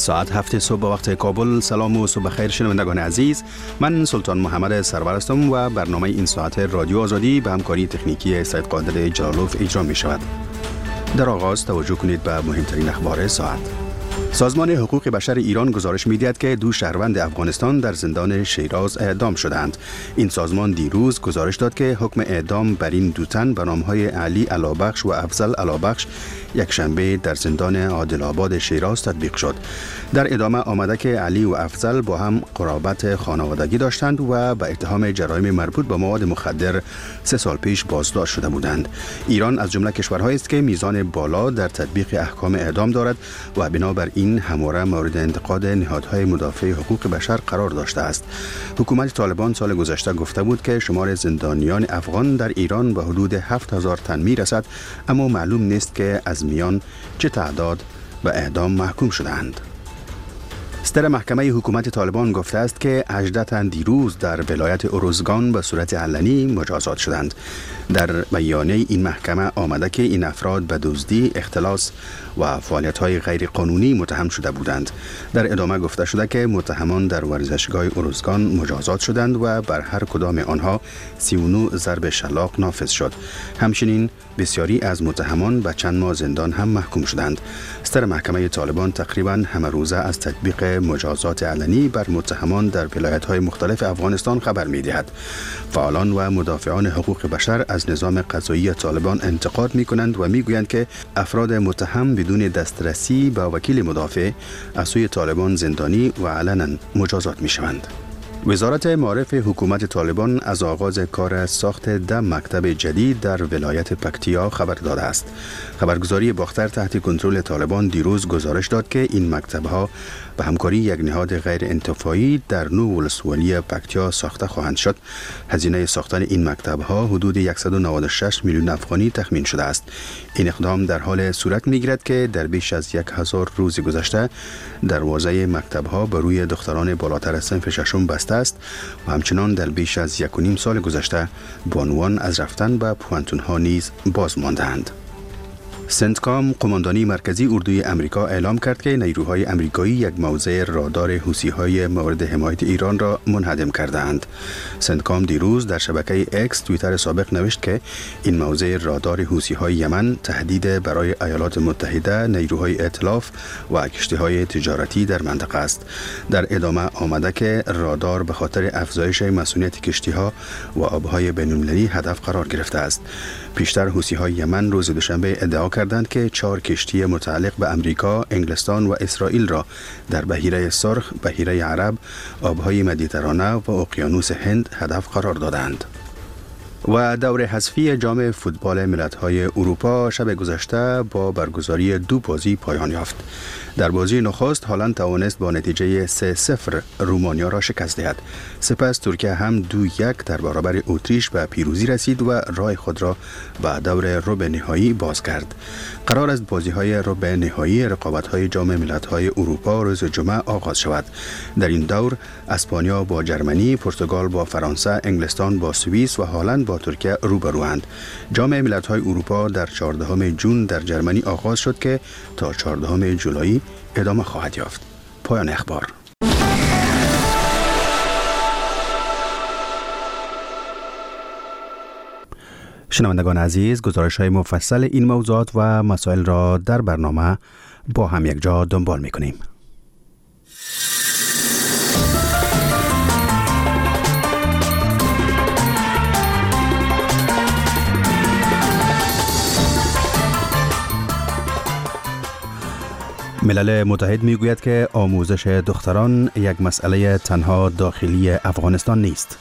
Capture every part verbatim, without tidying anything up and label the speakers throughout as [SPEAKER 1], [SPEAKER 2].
[SPEAKER 1] ساعت هفت صبح وقت کابل. سلام و صبح خیر شنوندگان عزیز، من سلطان محمد سرور هستم و برنامه این ساعت رادیو آزادی به همکاری تکنیکی سید قادر جلالوف اجرا می شود. در آغاز توجه کنید به مهمترین اخبار ساعت. سازمان حقوق بشر ایران گزارش می‌دهد که دو شهروند افغانستان در زندان شیراز اعدام شدند. این سازمان دیروز گزارش داد که حکم اعدام بر این دو تن به نام‌های علی علابخش و افضل علابخش یک شنبه در زندان عادل آباد شیراز تطبیق شد. در ادامه آمده که علی و افضل با هم قرابت خانوادگی داشتند و به اتهام جرایم مربوط به مواد مخدر سه سال پیش بازداشت شده بودند. ایران از جمله کشورهایی است که میزان بالا در تطبیق احکام اعدام دارد و بنابر این همواره مورد انتقاد نهادهای مدافع حقوق بشر قرار داشته است. حکومت طالبان سال گذشته گفته بود که شمار زندانیان افغان در ایران به حدود هفت هزار تن می رسد، اما معلوم نیست که از میان چه تعداد به اعدام محکوم شدند. صدر محکمه حکومت طالبان گفته است که هجده تن دیروز در ولایت ارزگان به صورت علنی مجازات شدند. در بیانیه این محکمه آمده که این افراد به دزدی، اختلاس و فعالیت‌های غیر قانونی متهم شده بودند. در ادامه گفته شده که متهمان در ورزشگاه ارزگان مجازات شدند و بر هر کدام آنها سی و نه ضرب شلاق نافذ شد. همچنین بسیاری از متهمان به چند ماه زندان هم محکوم شدند. صدر محکمه طالبان تقریباً همه روزه از تطبیق مجازات علنی بر متهمان در ولایت‌های مختلف افغانستان خبر می‌دهد. فعالان و مدافعان حقوق بشر از نظام قضایی طالبان انتقاد می‌کنند و می‌گویند که افراد متهم بدون دسترسی به وکیل مدافع از سوی طالبان زندانی و علنا مجازات می‌شوند. وزارت معارف حکومت طالبان از آغاز کار ساخت ده مکتب جدید در ولایت پکتیا خبر داده است. خبرگزاری باختر تحت کنترل طالبان دیروز گزارش داد که این مکتب‌ها به همکاری یک نهاد غیر انتفاعی در نو ولسوالی پکتیا ساخته خواهند شد. هزینه ساختن این مکتب‌ها حدود صد و نود و شش میلیون افغانی تخمین شده است. این اقدام در حال صورت می‌گیرد که در بیش از یک هزار روز گذشته دروازه مکتب‌ها بر روی دختران بالاتر از صنف ششم بسته است و همچنان در بیش از یک و نیم سال گذشته بانوان از رفتن به پوهنتون‌ها نیز باز مانده‌اند. سنتکام، قماندانی مرکزی اردوی امریکا اعلام کرد که نیروهای امریکایی یک موضع رادار حوثی‌های مورد حمایت ایران را منهدم کردند. سنتکام دیروز در شبکه اکس توییتر سابق نوشت که این موضع رادار حوثی‌های یمن تهدید برای ایالات متحده، نیروهای ائتلاف و کشتی‌های تجارتی در منطقه است. در ادامه آمده که رادار به خاطر افزایش مسئولیت کشتی‌ها و آب‌های بین‌المللی هدف قرار گرفته است. پیشتر حوثی‌های یمن روز دوشنبه ادعا کردند که چهار کشتی متعلق به امریکا، انگلستان و اسرائیل را در بحیره سرخ، بحیره عرب، آبهای مدیترانه و اقیانوس هند هدف قرار دادند. و دور حذفی جام فوتبال ملت‌های اروپا شب گذشته با برگزاری دو بازی پایان یافت. در بازی نخست هالند توانست با نتیجه سه صفر رومانیا را شکست دهد. سپس ترکیه هم دو یک در برابر اتریش به پیروزی رسید و راه خود را به دور ربع نهایی باز کرد. قرار است بازی‌های ربع نهایی رقابت‌های جام ملت‌های اروپا روز جمعه آغاز شود. در این دور اسپانیا با جرمنی، پرتغال با فرانسه، انگلستان با سوئیس و هالند با ترکیه روبروند. جام ملت‌های اروپا در چهاردهم ژوئن در جرمنی آغاز شد که تا چهاردهم جولای ادامه خواهد یافت. پایان اخبار. شنوندگان عزیز، گزارش‌های مفصل این موضوعات و مسائل را در برنامه با هم یک جا دنبال می‌کنیم. ملل متحد میگوید که آموزش دختران یک مسئله تنها داخلی افغانستان نیست.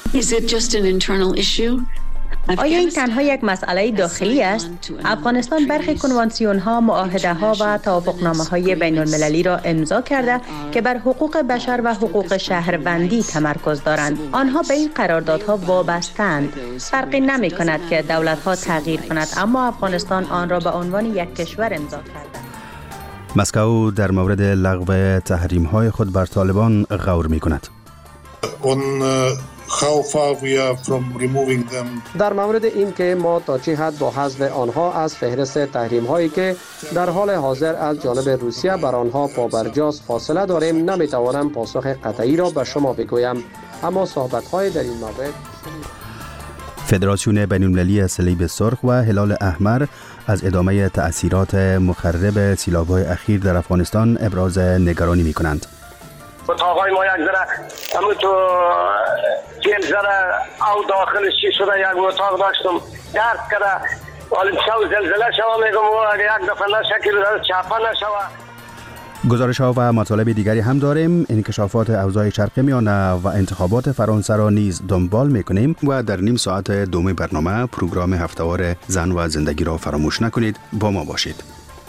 [SPEAKER 2] آیا این تنها یک مسئله داخلی است؟ افغانستان برخی کنوانسیون ها، معاهده ها و توافقنامه های بین المللی را امضا کرده که بر حقوق بشر و حقوق شهروندی تمرکز دارند. آنها به این قراردادها وابسته‌اند. فرقی نمی کند که دولت ها تغییر کند، اما افغانستان آن را به عنوان یک کشور امضا کرده.
[SPEAKER 1] مسکو در مورد لغو تحریم های خود بر طالبان غور می کند.
[SPEAKER 3] اون how far we are from removing them.
[SPEAKER 4] در مورد این که ما تا چه حد با حذف آنها از فهرست تحریم هایی که در حال حاضر از جانب روسیه بر آنها پابرجاست فاصله داریم، نمیتوانم پاسخ قطعی را به شما بگویم، اما صحبت های در این مورد.
[SPEAKER 1] فدراسیون بین‌المللی صلیب سرخ و هلال احمر از ادامه تأثیرات مخرب سیلاب‌های اخیر در افغانستان ابراز نگرانی می‌کنند.
[SPEAKER 5] اتاقای ما یک ذره همون تو تیل ذره او داخلش چی شده، یک اتاق داشتم درد کرده، ولی شو زلزله شوه میگم و یک دفعه نشکل چپه نشوه.
[SPEAKER 1] گزارش ها و مطالب دیگری هم داریم. انکشافات اوضاع شرق میانه و انتخابات فرانسه را نیز دنبال میکنیم و در نیم ساعت دوم برنامه پروگرام هفته‌وار زن و زندگی را فراموش نکنید. با ما باشید.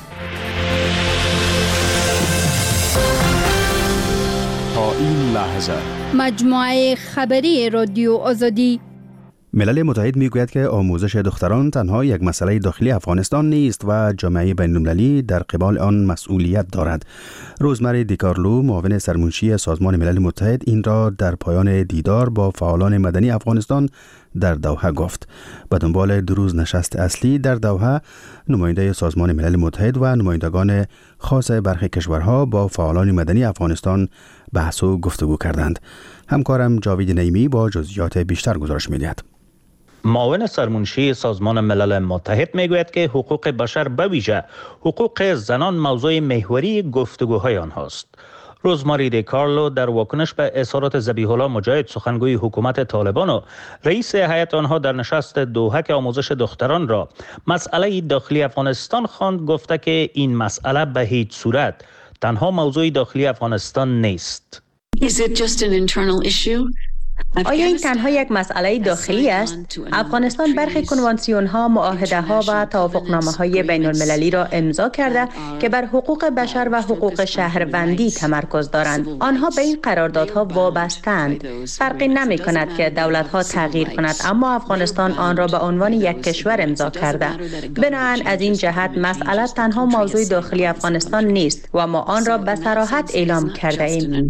[SPEAKER 6] تا این لحظه
[SPEAKER 7] مجموعه خبری رادیو آزادی.
[SPEAKER 1] ملل متحد میگوید که آموزش دختران تنها یک مسئله داخلی افغانستان نیست و جامعه بین‌المللی در قبال آن مسئولیت دارد. روزمری دیکارلو، معاون سرمنشی سازمان ملل متحد، این را در پایان دیدار با فعالان مدنی افغانستان در دوحه گفت. به دنبال دو روز نشست اصلی در دوحه، نماینده سازمان ملل متحد و نمایندگان خاص برخی کشورها با فعالان مدنی افغانستان بحث و گفتگو کردند. همکارم جاوید نعیمی با جزئیات بیشتر گزارش می‌دهد.
[SPEAKER 8] معاون سرمنشی سازمان ملل متحد میگوید که حقوق بشر به ویژه حقوق زنان موضوع محوری گفتگوهای آنهاست. روزماری دیکارلو در واکنش به اظهارات ذبیح الله مجاهد، سخنگوی حکومت طالبان و رئیس هیئت آنها در نشست دوحه که آموزش دختران را مسئله داخلی افغانستان خواند، گفته که این مسئله به هیچ صورت تنها موضوع داخلی افغانستان نیست.
[SPEAKER 9] Is it just an internal issue?
[SPEAKER 2] آیا این تنها یک مسئله داخلی است؟ افغانستان برخی کنوانسیون ها، معاهده ها و توافقنامه های بین المللی را امضا کرده که بر حقوق بشر و حقوق شهروندی تمرکز دارند. آنها به این قراردادها وابسته‌اند. فرقی نمی کند که دولت ها تغییر کند، اما افغانستان آن را به عنوان یک کشور امضا کرده. بنابراین از این جهت مسئله تنها موضوع داخلی افغانستان نیست و ما آن را به صراحت اعلام کرده ایم.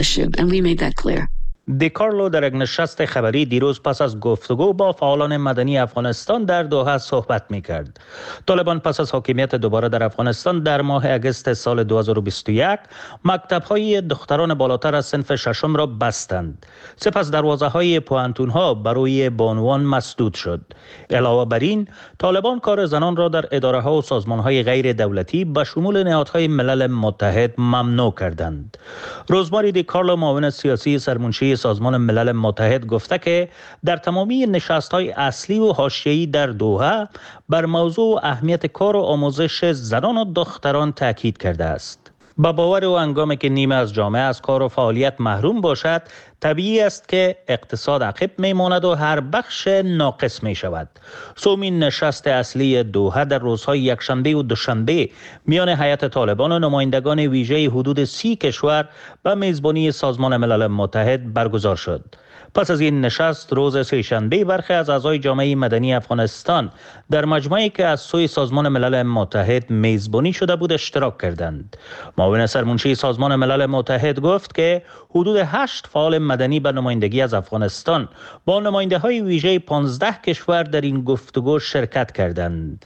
[SPEAKER 8] دیکارلو در یک نشست خبری دیروز پس از گفتگو با فعالان مدنی افغانستان در دوحه صحبت می‌کرد. طالبان پس از حاکمیت دوباره در افغانستان در ماه اگست سال دو هزار و بیست و یک مکتب‌های دختران بالاتر از صنف ششم را بستند. سپس دروازه‌های پوهنتون‌ها برای بانوان مسدود شد. علاوه بر این، طالبان کار زنان را در اداره‌ها و سازمان‌های غیر دولتی به شمول نهادهای ملل متحد ممنوع کردند. روزماری دیکارلو، معاون سیاسی سرمنشی سازمان ملل متحد، گفته که در تمامی نشست‌های اصلی و حاشیه‌ای در دوحه بر موضوع اهمیت کار و آموزش زنان و دختران تاکید کرده است. با باور او هنگامی که نیمه از جامعه از کار و فعالیت محروم باشد، طبیعی است که اقتصاد عقب میماند و هر بخش ناقص می شود. سومین نشست اصلی دوحه در روزهای یکشنبه و دوشنبه میان هیئت طالبان و نمایندگان ویژه حدود سی کشور به میزبانی سازمان ملل متحد برگزار شد. پس از این نشست روز سه‌شنبه برخی از اعضای جامعه مدنی افغانستان در مجمعی که از سوی سازمان ملل متحد میزبانی شده بود اشتراک کردند. معاون سرمنشی سازمان ملل متحد گفت که حدود هشت فعال مدنی به نمایندگی از افغانستان با نماینده‌های ویژه پانزده کشور در این گفتگو شرکت کردند.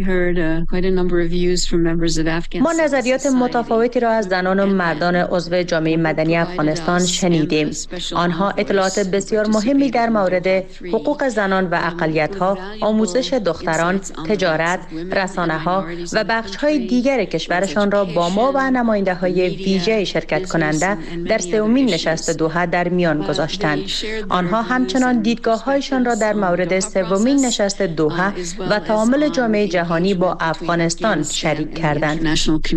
[SPEAKER 2] ما نظریات متفاوتی را از زنان و مردان عضو جامعه مدنی افغانستان شنیدیم. آنها اطلاعات بسیار مهمی در مورد حقوق زنان و اقلیت‌ها، آموزش دختران، تجارت، رسانه‌ها و بخش‌های دیگر کشورشان را با ما و نماینده‌های ویژه شرکت کننده در سومین نشست دوحه در میان گذاشتند. آنها همچنان دیدگاه‌هایشان را در مورد سومین نشست دوحه و تعامل جامعه جهانی با افغانستان شریک کردند.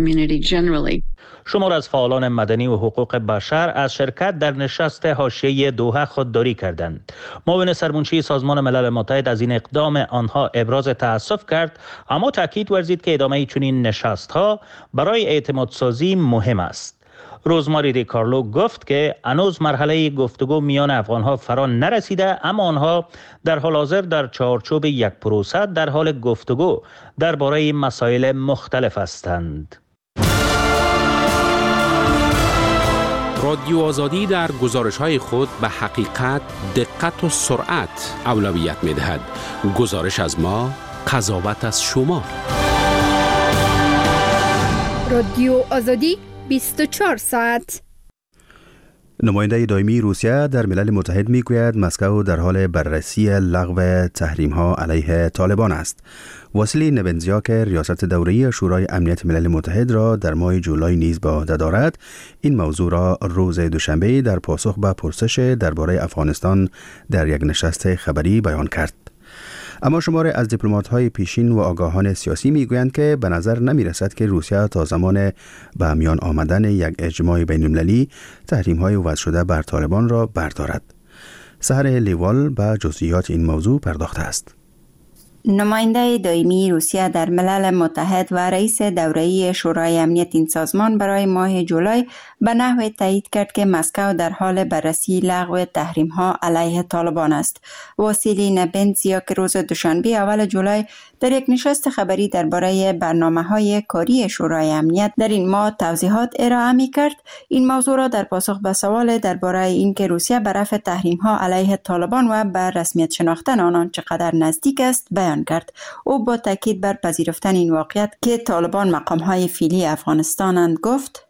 [SPEAKER 8] شمار از فعالان مدنی و حقوق بشر از شرکت در نشست حاشیه‌ای دوحه خودداری کردند. معاون سرمنشی سازمان ملل متحد از این اقدام آنها ابراز تأسف کرد، اما تاکید ورزید که ادامه چنین نشست‌ها برای اعتماد سازی مهم است. روزماری دیکارلو گفت که هنوز مرحله گفتگو میان افغانها فرا نرسیده، اما آنها در حال حاضر در چارچوب یک پروسه در حال گفتگو درباره مسائل مختلف هستند.
[SPEAKER 10] رادیو آزادی در گزارش‌های خود به حقیقت، دقت و سرعت اولویت می‌دهد. گزارش از ما، قضاوت از شما.
[SPEAKER 7] رادیو آزادی بیست و چهار ساعت.
[SPEAKER 1] نماینده دائمی روسیه در ملل متحد میگوید مسکو در حال بررسی لغو تحریم‌ها علیه طالبان است. واسیلی نبنزیا که ریاست دوره‌ای شورای امنیت ملل متحد را در ماه جولای نیز به عهده دارد، این موضوع را روز دوشنبه در پاسخ به پرسش درباره افغانستان در یک نشست خبری بیان کرد. اما شماری از دیپلمات‌های پیشین و آگاهان سیاسی میگویند که به نظر نمی‌رسد که روسیه تا زمان به میان آمدن یک اجماع بین‌المللی تحریم‌های وضع شده بر طالبان را بردارد. سحر لیوال به جزئیات این موضوع پرداخته است.
[SPEAKER 11] نماینده دائمی روسیه در ملل متحد و رئیس دوره‌ای شورای امنیت این سازمان برای ماه جولای به نحو تایید کرد که مسکو در حال بررسی لغو تحریم‌ها علیه طالبان است. واسیلی نبنزیا که روز دوشنبه اول جولای در یک نشست خبری درباره برنامه‌های کاری شورای امنیت در این ماه توضیحات ارائه می‌کرد، این موضوع را در پاسخ به سوال درباره اینکه روسیه به رفع تحریم‌ها علیه طالبان و به رسمیت شناختن آنان چقدر نزدیک است بیان کرد. او با تاکید بر پذیرفتن این واقعیت که طالبان مقام‌های فعلی افغانستانند گفت: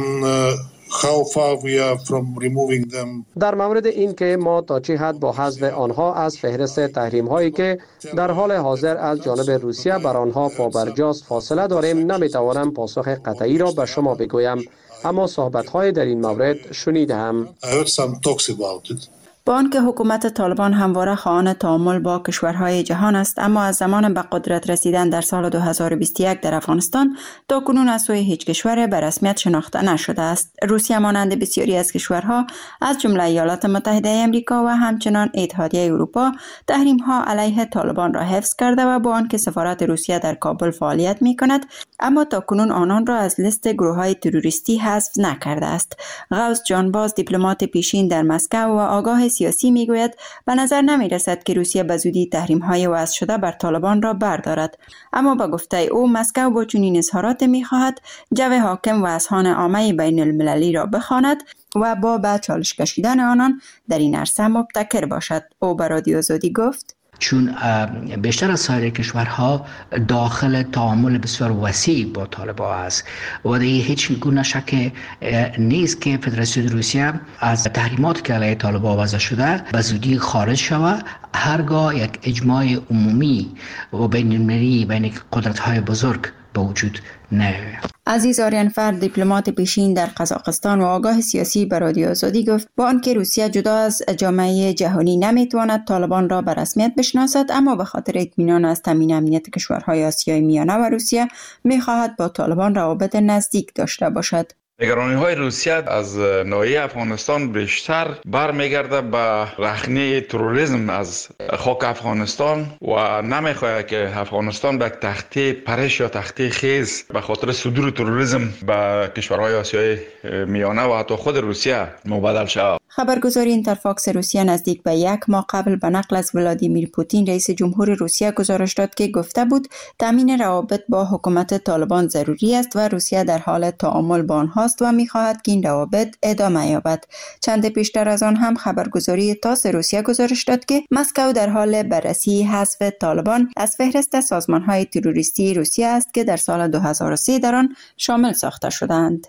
[SPEAKER 3] How far we are from removing them.
[SPEAKER 4] در مورد این که ما تا چه حد با حذف آنها از فهرست تحریم هایی که در حال حاضر از جانب روسیه بر آنها پابرجاست فاصله داریم، نمیتوانم پاسخ قطعی را به شما بگویم، اما صحبت های در این مورد شنیدم.
[SPEAKER 3] I heard some talks about it.
[SPEAKER 11] با آنکه حکومت طالبان همواره خواهان تعامل با کشورهای جهان است، اما از زمان به قدرت رسیدن در سال دو هزار و بیست و یک در افغانستان تا کنون از سوی هیچ کشور به رسمیت شناخته نشده است. روسیه مانند بسیاری از کشورها از جمله ایالات متحده آمریکا و همچنان اتحادیه اروپا تحریم‌ها علیه طالبان را حفظ کرده و با آنکه سفارت روسیه در کابل فعالیت می‌کند، اما تا کنون آنان را از لیست گروه‌های تروریستی حذف نکرده است. غوث جانباز، دیپلمات پیشین در مسکو و آگاه سیاسی میگوید به نظر نمی رسد که روسیه به زودی تحریم‌های وضع شده بر طالبان را بردارد، اما با گفته او مسکو با چنین اظهارات می‌خواهد جو حاکم و اذهان عامه بین المللی را بخواند و با به چالش کشیدن آنان در این عرصه مبتکر باشد. او به رادیو آزادی گفت:
[SPEAKER 12] چون بیشتر از سایر کشورها داخل تعامل بسیار وسیع با طالبان است و دیگه هیچ گونه شک نیست که فدراسیون روسیه از تحریمات که علیه طالبان وضع شده به زودی خارج شود، هرگاه یک اجماع عمومی و بین المللی بین قدرت‌های بزرگ به وجود نیاید.
[SPEAKER 11] عزیز آریانفر، دیپلمات پیشین در قزاقستان و آگاه سیاسی به رادیو آزادی گفت با آنکه روسیه جدا از جامعه جهانی نمیتواند طالبان را به رسمیت بشناسد، اما به خاطر اطمینان از تامین امنیت کشورهای آسیای میانه و روسیه میخواهد با طالبان روابط نزدیک داشته باشد.
[SPEAKER 13] نگرانی های روسیه از ناحیه افغانستان بیشتر برمیگرده به رخنه تروریسم از خاک افغانستان و نمیخواهد که افغانستان به تخته پرش یا تخته خیز به خاطر صدور تروریسم به کشورهای آسیای میانه و حتی خود روسیه مبادل شود.
[SPEAKER 11] خبرگزاری اینترفاکس روسیه نزدیک به یک ماه قبل به نقل از ولادیمیر پوتین رئیس جمهور روسیه گزارش داد که گفته بود تامین روابط با حکومت طالبان ضروری است و روسیه در حال تعامل با آنهاست و می‌خواهد که این روابط ادامه یابد. چند پیشتر از آن هم خبرگزاری تاس روسیه گزارش داد که مسکو در حال بررسی حذف طالبان از فهرست سازمان‌های تروریستی روسیه است که در سال دو هزار و سه در آن شامل ساخته شدند.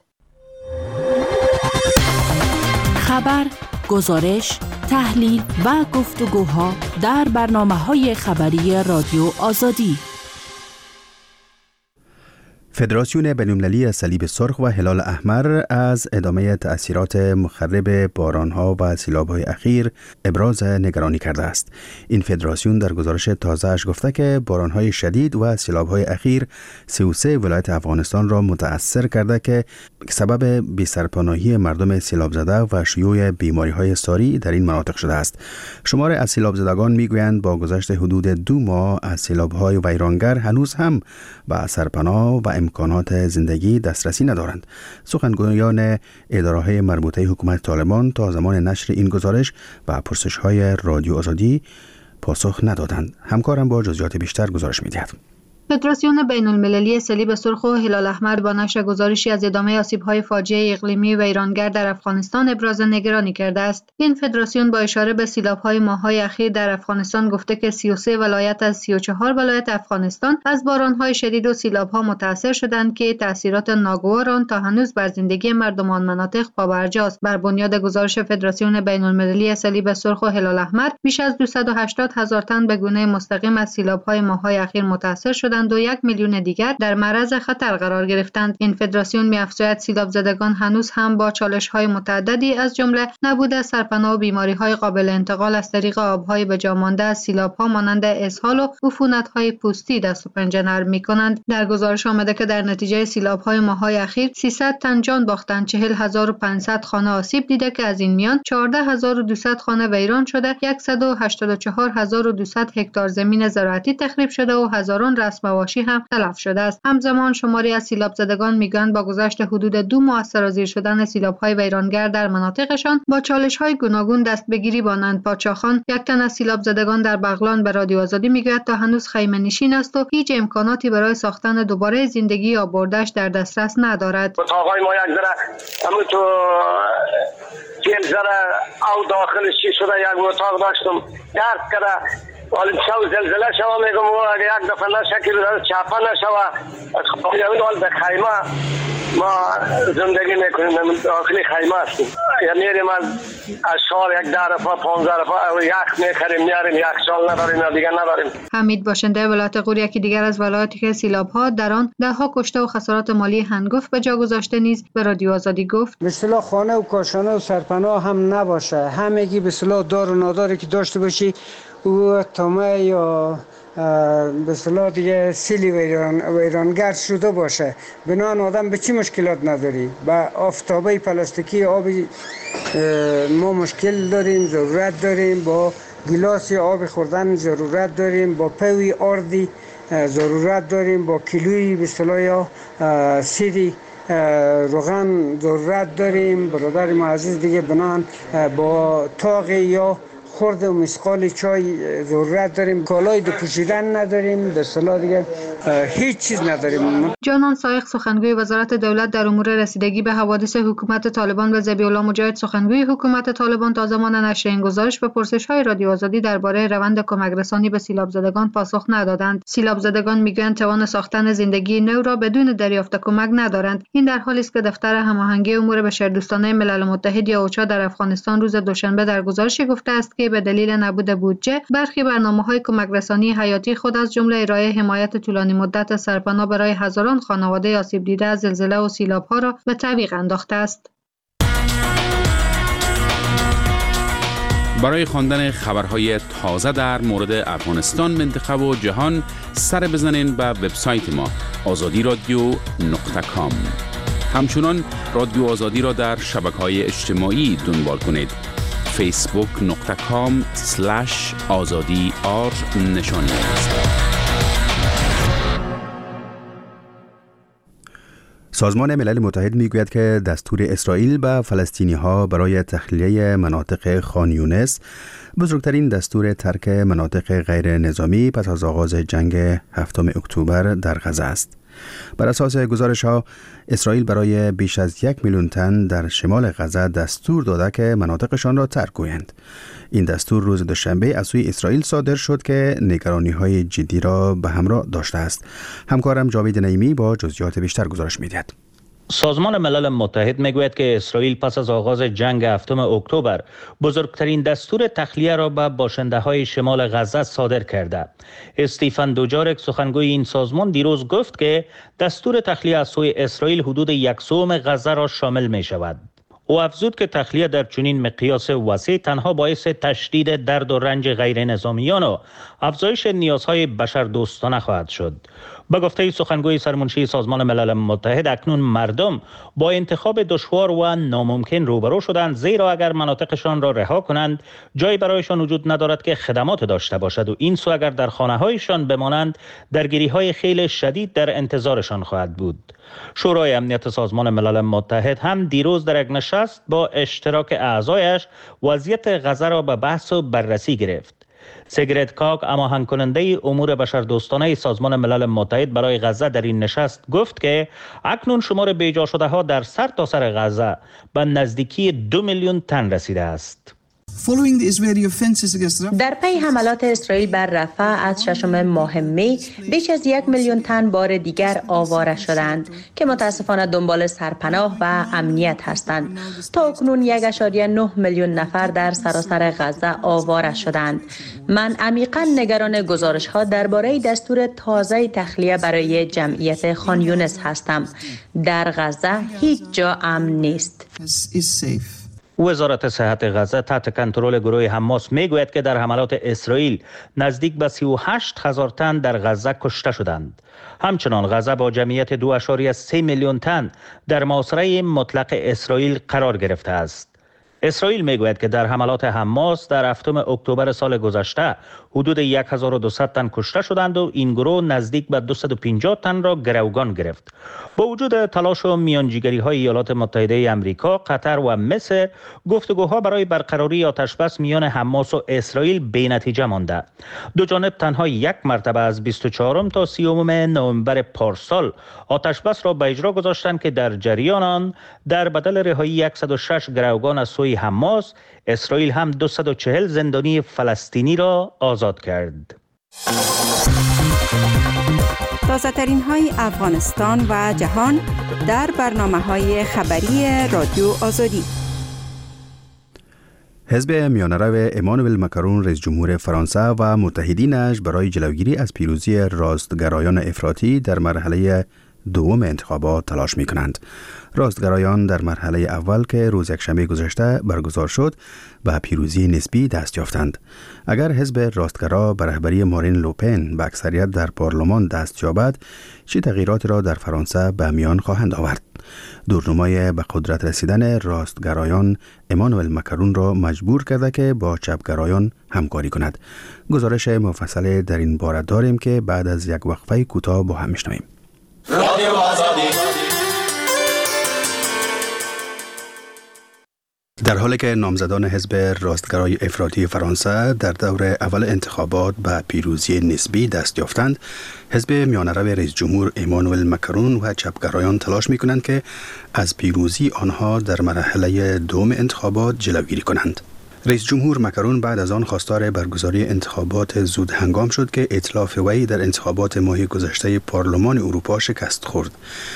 [SPEAKER 14] خبر، گزارش، تحلیل و گفتگوها در برنامه‌های خبری رادیو آزادی.
[SPEAKER 1] فدراسیون بین‌المللی صلیب سرخ و هلال احمر از ادامه تأثیرات مخرب بارانها و سیلاب‌های اخیر ابراز نگرانی کرده است. این فدراسیون در گزارش تازه‌اش گفته که بارانهای شدید و سیلاب‌های اخیر سی و سه ولایت افغانستان را متأثر کرده که سبب بی‌سرپناهی مردم سیلاب زده و شیوع بیماری‌های ساری در این مناطق شده است. شمار از سیلاب زدگان می‌گویند با گذشت حدود دو ماه از سیلاب‌های ویرانگر هنوز هم به سرپناه و امکانات زندگی دسترسی ندارند. سخنگویان اداره‌های مربوطه حکومت طالبان تا زمان نشر این گزارش و پرسش‌های رادیو آزادی پاسخ ندادند. همکارم با جزئیات بیشتر گزارش می‌دهد.
[SPEAKER 15] فدراسیون بین المللی صلیب سرخ و هلال احمر با نشر گزارشی از ادامه آسیب‌های فاجعه اقلیمی و ویرانگر در افغانستان ابراز نگرانی کرده است. این فدراسیون با اشاره به سیلاب‌های ماه‌های اخیر در افغانستان گفته که سی و سه ولایت از سی و چهار ولایت افغانستان از باران‌های شدید و سیلاب‌ها متاثر شدند که تأثیرات ناگوار آن تا هنوز بر زندگی مردم آن مناطق پابرجاست. بر بنیاد گزارش فدراسیون بین المللی صلیب سرخ و هلال احمر بیش از دویست و هشتاد هزار تن به گونه مستقیم از سیلاب‌های ماه‌های اخیر متاثر شدند و یک میلیون دیگر در معرض خطر قرار گرفتند. این فدراسیون می‌افزاید سیلاب زدگان هنوز هم با چالش‌های متعددی از جمله نبود سرپناه و بیماری‌های قابل انتقال از طریق آب‌های به جا مانده از سیلاب‌ها مانند اسهال و عفونت‌های پوستی دست و پنجه نرم می‌کنند. در گزارش آمده که در نتیجه سیلاب‌های ماه‌های اخیر سیصد تن جان باختند، چهل هزار و پانصد خانه آسیب دیده که از این میان چهارده هزار و دویست خانه ویران شده، صد و هشتاد و چهار هزار و دویست هکتار زمین زراعتی تخریب شده و هزاران رسم مواشی هم تلف شده است. همزمان شماری از سیلاب زدگان میگویند با گذشت حدود دو ماه از سرازیر شدن سیلاب‌های ویرانگر در مناطقشان با چالش‌های گوناگون دست به گیری بانند. پادشاهان، یک تن از سیلاب زدگان در بغلان به رادیو آزادی میگوید تا هنوز خیمه نشین است و هیچ امکاناتی برای ساختن دوباره زندگی آبادش در دسترس ندارد.
[SPEAKER 5] آقای ما یک ذره همون تو چهل ذره او داخلش چی شده، یک اتاق داشتم درد کرده، ولی شو زلزله شوا میگم و اگه یک دفعه نشکل چاپا نشوا یعنی ولی به خیمه ما زندگی میکنیم، داخلی خیمه هستیم. یعنی میریم از شال یک ده رفا پانزده رفا یخ میخریم میاریم، یک شال نداریم یا دیگر نداریم.
[SPEAKER 15] حمید باشنده ولایت غور یکی دیگر از ولایاتی که سیلاب‌ها در آن ده‌ها کشته و خسارات مالی هنگفت به جا گذاشته نیز به رادیو آزادی گفت
[SPEAKER 16] به اصطلاح خانه و کاشانه و سرپناه هم نباشه، همگی به اصطلاح دار و ناداری که داشته باشی و تامه یا به اصطلاح دیگه سیلی ویران ویرانگر شده باشه، بنان آدم به چی مشکلات نداری. با آفتابه پلاستیکی آبی ما مشکل داریم، ضرورت داریم، با گلاسی آب خوردن ضرورت داریم، با پوی آردی ضرورت داریم، با کیلویی به اصطلاح یا سیری روغن ضرورت داریم. برادر معزز دیگه بنان با تاق یا خورد و مسقال چای ضرورت داریم، کالای دو پوشیدن نداریم، به اصطلاح دیگه هیچ چیز نداریم.
[SPEAKER 15] جانان سایق سخنگوی وزارت دولت در امور رسیدگی به حوادث حکومت طالبان و ذبیح الله مجاهد سخنگوی حکومت طالبان تا زمان نشر این گزارش به پرسش‌های رادیو آزادی درباره روند کمک رسانی به سیلاب زدگان پاسخ ندادند. سیلاب زدگان میگویند توان ساختن زندگی نو را بدون دریافت کمک ندارند. این در حالی است که دفتر هماهنگی امور بشردوستانه ملل متحد یا اوچا در افغانستان روز دوشنبه در گزارشی گفته است که به دلیل نبود بودجه برخی برنامه‌های کمک رسانی حیاتی خود از جمله ارائه حمایت طولانی مدت سرپناه برای هزاران خانواده آسیب دیده از زلزله و سیلاب‌ها را به تعویق انداخته است.
[SPEAKER 10] برای خواندن خبرهای تازه در مورد افغانستان، منطقه و جهان سر بزنین به وبسایت ما آزادی رادیو نقطه کام. همچنان رادیو آزادی را در شبکه‌های اجتماعی دنبال کنید. فیسبوک نقطه کام سلش آزادی آر نشانی است.
[SPEAKER 1] سازمان ملل متحد میگوید که دستور اسرائیل به فلسطینی ها برای تخلیه مناطق خان یونس بزرگترین دستور ترک مناطق غیر نظامی پس از آغاز جنگ هفتم اکتبر در غزه است. بر اساس گزارش ها، اسرائیل برای بیش از یک میلیون تن در شمال غزه دستور داده که مناطقشان را ترک کنند. این دستور روز دوشنبه از سوی اسرائیل صادر شد که نگرانی های جدی را به همراه داشته است. همکارم جاوید نعیمی با جزئیات بیشتر گزارش می‌دهد.
[SPEAKER 8] سازمان ملل متحد میگوید که اسرائیل پس از آغاز جنگ هفتم اکتبر بزرگترین دستور تخلیه را به باشنده های شمال غزه صادر کرده. استیفن دوجارک سخنگوی این سازمان دیروز گفت که دستور تخلیه از سوی اسرائیل حدود یک سوم غزه را شامل می شود. او افزود که تخلیه در چنین مقیاس وسیع تنها باعث تشدید درد و رنج غیر نظامیان و افزایش نیازهای بشردوستانه خواهد شد. به گفته سخنگوی سرمنشی سازمان ملل متحد، اکنون مردم با انتخاب دشوار و ناممکن روبرو شدند، زیرا اگر مناطقشان را رها کنند جایی برایشان وجود ندارد که خدمات داشته باشد و این سو اگر در خانه‌هایشان بمانند درگیری‌های خیلی شدید در انتظارشان خواهد بود. شورای امنیت سازمان ملل متحد هم دیروز در یک نشست با اشتراک اعضایش وضعیت غزه را به بحث و بررسی گرفت. سیگرت کاک، هماهنگ کننده امور بشردوستانه سازمان ملل متحد برای غزه، در این نشست گفت که اکنون شمار بیجا شده ها در سر تا سر غزه به نزدیکی دو میلیون تن رسیده است.
[SPEAKER 2] در پی حملات اسرائیل بر رفح از ششم ماه می بیش از یک میلیون تن بار دیگر آواره شدند که متاسفانه دنبال سرپناه و امنیت هستند. تا اکنون یک ممیز نه میلیون نفر در سراسر غزه آواره شدند. من عمیقاً نگران گزارش ها درباره دستور تازه تخلیه برای جمعیت خان یونس هستم. در غزه هیچ جا امن نیست.
[SPEAKER 8] وزارت صحت غزه تحت کنترل گروه حماس میگوید که در حملات اسرائیل نزدیک به سی و هشت هزار تن در غزه کشته شدند. همچنان غزه با جمعیت دو ممیز سه میلیون تن در محاصره مطلق اسرائیل قرار گرفته است. اسرائیل میگوید که در حملات حماس در هفتم اکتبر سال گذشته حدود هزار و دویست تن کشته شدند و این گروه نزدیک به دویست و پنجاه تن را گروگان گرفت. با وجود تلاش و میانجیگری های ایالات متحده آمریکا، قطر و مصر، گفتگوها برای برقراری آتشبس میان حماس و اسرائیل بی‌نتیجه مانده. دو جانب تنها یک مرتبه از بیست و چهارم تا سیوم نوامبر پارسال آتشبس را به اجرا گذاشتند که در جریان آن در بدل رهایی صد و شش گروگان از سوی حماس، اسرائیل هم دویست و چهل زندانی فلسطینی را آزاد کرد.
[SPEAKER 11] تازه ترین های افغانستان و جهان در برنامه های خبری رادیو آزادی.
[SPEAKER 1] حزب میانه‌رو امانوئل ماکرون رئیس جمهور فرانسه و متحدینش برای جلوگیری از پیروزی راستگرایان افراطی در مرحله دوم انتخابات تلاش می کنند. راستگرایان در مرحله اول که روز یکشنبه گذشته برگزار شد به پیروزی نسبی دست یافتند. اگر حزب راستگرا به رهبری مارین لوپن به اکثریت در پارلمان دست یابد، چه تغییراتی را در فرانسه به میان خواهند آورد؟ دورنمای به قدرت رسیدن راستگرایان امانوئل ماکرون را مجبور کرده که با چپگرایان همکاری کند. گزارش مفصل در این باره داریم که بعد از یک وقفه کوتاه با هم میشنویم. رادیو آزادی. در حالی که نامزدان حزب راستگرای افراطی فرانسه در دور اول انتخابات به پیروزی نسبی دست یافتند، حزب میانه‌رو رئیس جمهور امانوئل ماکرون و چپگرایان تلاش می‌کنند که از پیروزی آنها در مرحله دوم انتخابات جلوگیری کنند. رئیس جمهور ماکرون بعد از آن خواستار برگزاری انتخابات زود هنگام شد که ائتلاف وی در انتخابات ماه گذشته پارلمان اروپا شکست خورد.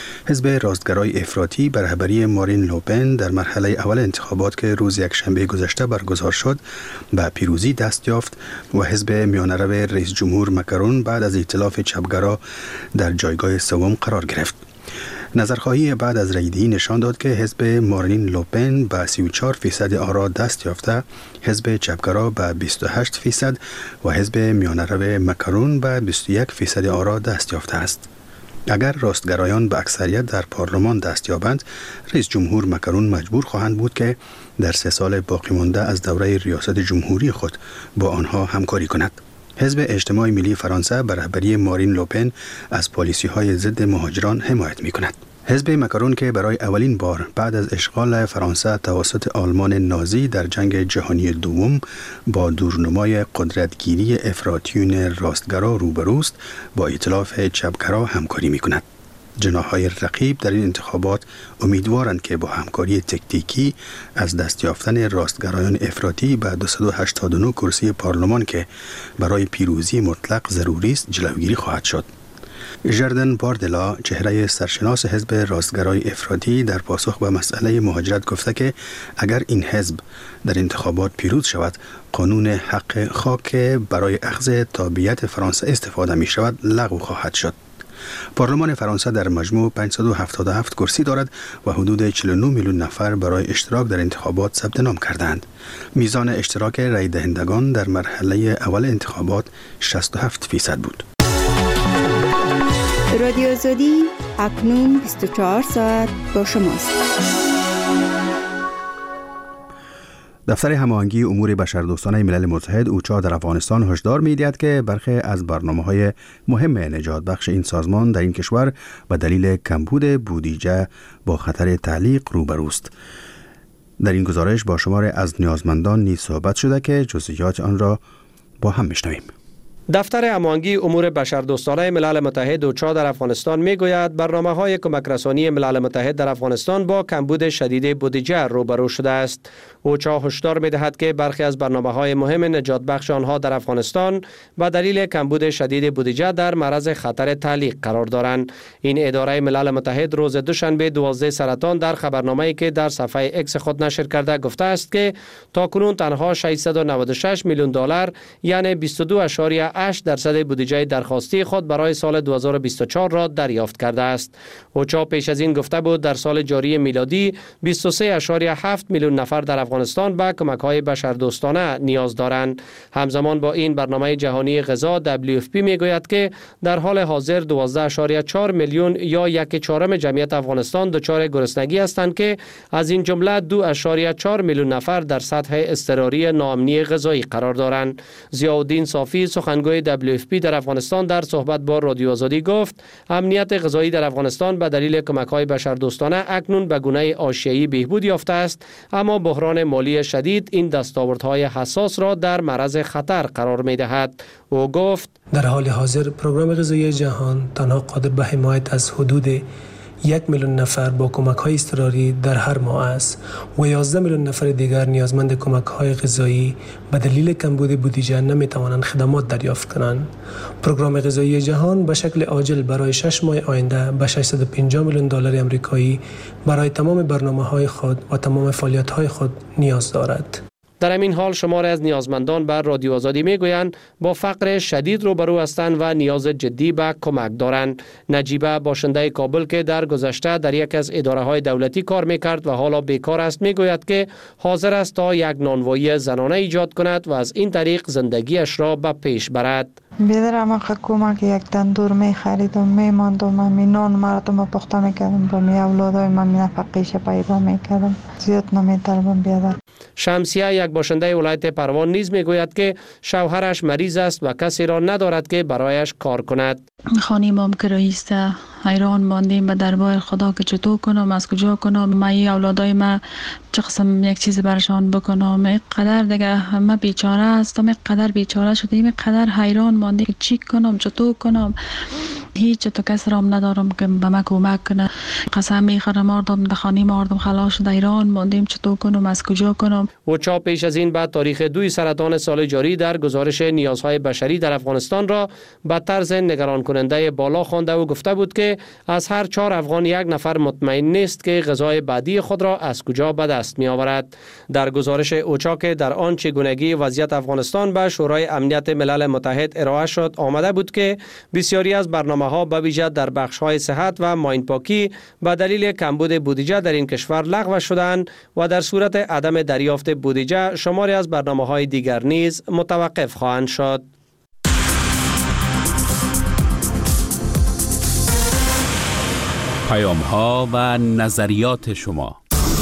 [SPEAKER 1] حزب راستگرای افراطی به رهبری مارین لوپن در مرحله اول انتخابات که روز یکشنبه گذشته برگزار شد به پیروزی دست یافت و حزب میانه‌رو رئیس جمهور ماکرون بعد از ائتلاف چپگرا در جایگاه سوم قرار گرفت. نظرخواهی بعد از رأی‌دهی نشان داد که حزب مارین لوپن به سی و چهار فیصد آرا دست یافته، حزب چپگرا به بیست و هشت فیصد و حزب میانه‌رو ماکرون به بیست و یک فیصد آرا دست یافته است. اگر راستگرایان به اکثریت در پارلمان دست یابند، رئیس جمهور ماکرون مجبور خواهند بود که در سه سال باقی مانده از دوره ریاست جمهوری خود با آنها همکاری کند. حزب اجتماع ملی فرانسه به رهبری مارین لوپن از پالیسی‌های ضد مهاجران حمایت می‌کند. حزب ماکرون که برای اولین بار بعد از اشغال فرانسه توسط آلمان نازی در جنگ جهانی دوم با دورنمای قدرتگیری افراطیون راستگرا روبروست، با ائتلاف چپگرا همکاری می‌کند. جناح‌های رقیب در این انتخابات امیدوارند که با همکاری تکتیکی از دست یافتن راستگرایان افراطی به دویست و هشتاد و نه کرسی پارلمان که برای پیروزی مطلق ضروری است جلوگیری خواهد شد. ژردن باردلا، چهره سرشناس حزب راستگرای افراطی، در پاسخ به مسئله مهاجرت گفته که اگر این حزب در انتخابات پیروز شود، قانون حق خاک برای اخذ تابعیت فرانسه استفاده می شود لغو خواهد شد. پارلمان فرانسه در مجموع پانصد و هفتاد و هفت کرسی دارد و حدود چهل و نه میلیون نفر برای اشتراک در انتخابات ثبت نام کردند. میزان اشتراک رای دهندگان در مرحله اول انتخابات شصت و هفت فیصد بود.
[SPEAKER 11] رادیو آزادی اکنون بیست و چهار ساعت با شماست.
[SPEAKER 1] دفتر هماهنگی امور بشردوستانه ملل متحد اوچا در افغانستان هشدار می‌دهد که برخی از برنامه‌های مهم نجات بخش این سازمان در این کشور به دلیل کمبود بودجه با خطر تعلیق روبروست. در این گزارش با شمار از نیازمندان نیز صحبت شده که جزئیات آن را با هم میشنویم.
[SPEAKER 4] دفتر هماهنگی امور بشردوستانه ملل متحد اوچا در افغانستان میگوید برنامه‌های کمک رسانی ملل متحد در افغانستان با کمبود شدید بودجه روبرو شده است. اوچا هشدار می‌دهد که برخی از برنامه‌های مهم نجات بخش آنها در افغانستان به دلیل کمبود شدید بودجه در معرض خطر تعلیق قرار دارند. این اداره ملل متحد روز دوشنبه دوازده سرطان در خبرنامه‌ای که در صفحه اکس خود نشر کرده گفته است که تاکنون تنها ششصد و نود و شش میلیون دلار یعنی بیست و دو اشاریه هشت درصد بودجه درخواستی خود برای سال دو هزار و بیست و چهار را دریافت کرده است. اوچا پیش از این گفته بود در سال جاری میلادی بیست و سه اشاریه هفت میلیون نفر در افغانستان به کمک‌های بشردوستانه نیاز دارند. همزمان با این برنامه جهانی غذا دبلیو اف پی میگوید که در حال حاضر دوازده اشاریه چهار میلیون یا یک چهارم جمعیت افغانستان دچار گرسنگی هستند که از این جمله دو اشاریه چهار میلیون نفر در سطح اضطراری ناامنی غذایی قرار دارند. ضیاءالدین صافی سخنگوی دبلیو اف پی در افغانستان در صحبت با رادیو آزادی گفت امنیت غذایی در افغانستان به دلیل کمک‌های بشردوستانه اکنون به گونه آشیایی بهبود یافته است، اما بحران مالی شدید این دستاوردهای حساس را در معرض خطر قرار می‌دهد. او گفت
[SPEAKER 17] در حال حاضر پروگرام غذایی جهان تنها قادر به حمایت از حدود یک میلیون نفر با کمک‌های اضطراری در هر ماه است و یازده میلیون نفر دیگر نیازمند کمک‌های غذایی به دلیل کمبود بودجه نمی‌توانند خدمات دریافت کنند. پروگرام غذایی جهان به شکل عاجل برای شش ماه آینده به ششصد و پنجاه میلیون دلار آمریکایی برای تمام برنامه‌های خود و تمام فعالیت‌های خود نیاز دارد.
[SPEAKER 4] در همین حال شماری از نیازمندان بر رادیو آزادی میگویند با فقر شدید روبرو هستند و نیاز جدی به کمک دارند. نجیبه باشنده کابل که در گذشته در یک از اداره‌های دولتی کار میکرد و حالا بیکار است میگوید که حاضر است تا یک نانوایی زنانه ایجاد کند و از این طریق زندگیش را به پیش برد.
[SPEAKER 18] بیدرم کمک یک تندور می خریدم می ماندم می نان مردم پخته میکردم با می اولادای من می نفقیش پیدا میکردم زیاد نمی طلبم بیادر.
[SPEAKER 4] شمسیه یک باشنده ولایت پروان نیز میگوید که شوهرش مریض است و کسی را ندارد که برایش کار کند.
[SPEAKER 19] خانیمم کرایی است، حیران ماندیم به دربار خدا که چطور کنم، از کجا کنم، ما اولادای ما چه قسم یک چیز برشان بکنم. اینقدر دیگه همه بیچاره هستم، اینقدر بیچاره شدیم، اینقدر حیران ماندیم که چی کنم، چطور کنم. هیچ تو کس رام ندارم که به من کمک کنه. قسم میخورم مردم به خانه مردم خلاص شده، ایران ماندیم چطور کنم، از کجا کنم.
[SPEAKER 4] اوچا پیش از این بعد تاریخ دوی سرطان سال جاری در گزارش نیازهای بشری در افغانستان را به طرز نگران کننده بالا خوانده و گفته بود که از هر چهار افغان یک نفر مطمئن نیست که غذای بعدی خود را از کجا به دست می آورد. در گزارش اوچا که در آن چگونگی وضعیت افغانستان به شورای امنیت ملل متحد ارائه شد آمده بود که بسیاری از برنامه‌ها به ویژه در بخش‌های صحت و ماین پاکی به دلیل کمبود بودجه در این کشور لغو شدند و در صورت عدم دریافت بودجه شماری از برنامه‌های دیگر نیز متوقف خواهند شد.
[SPEAKER 10] پیام‌ها و نظریات شما.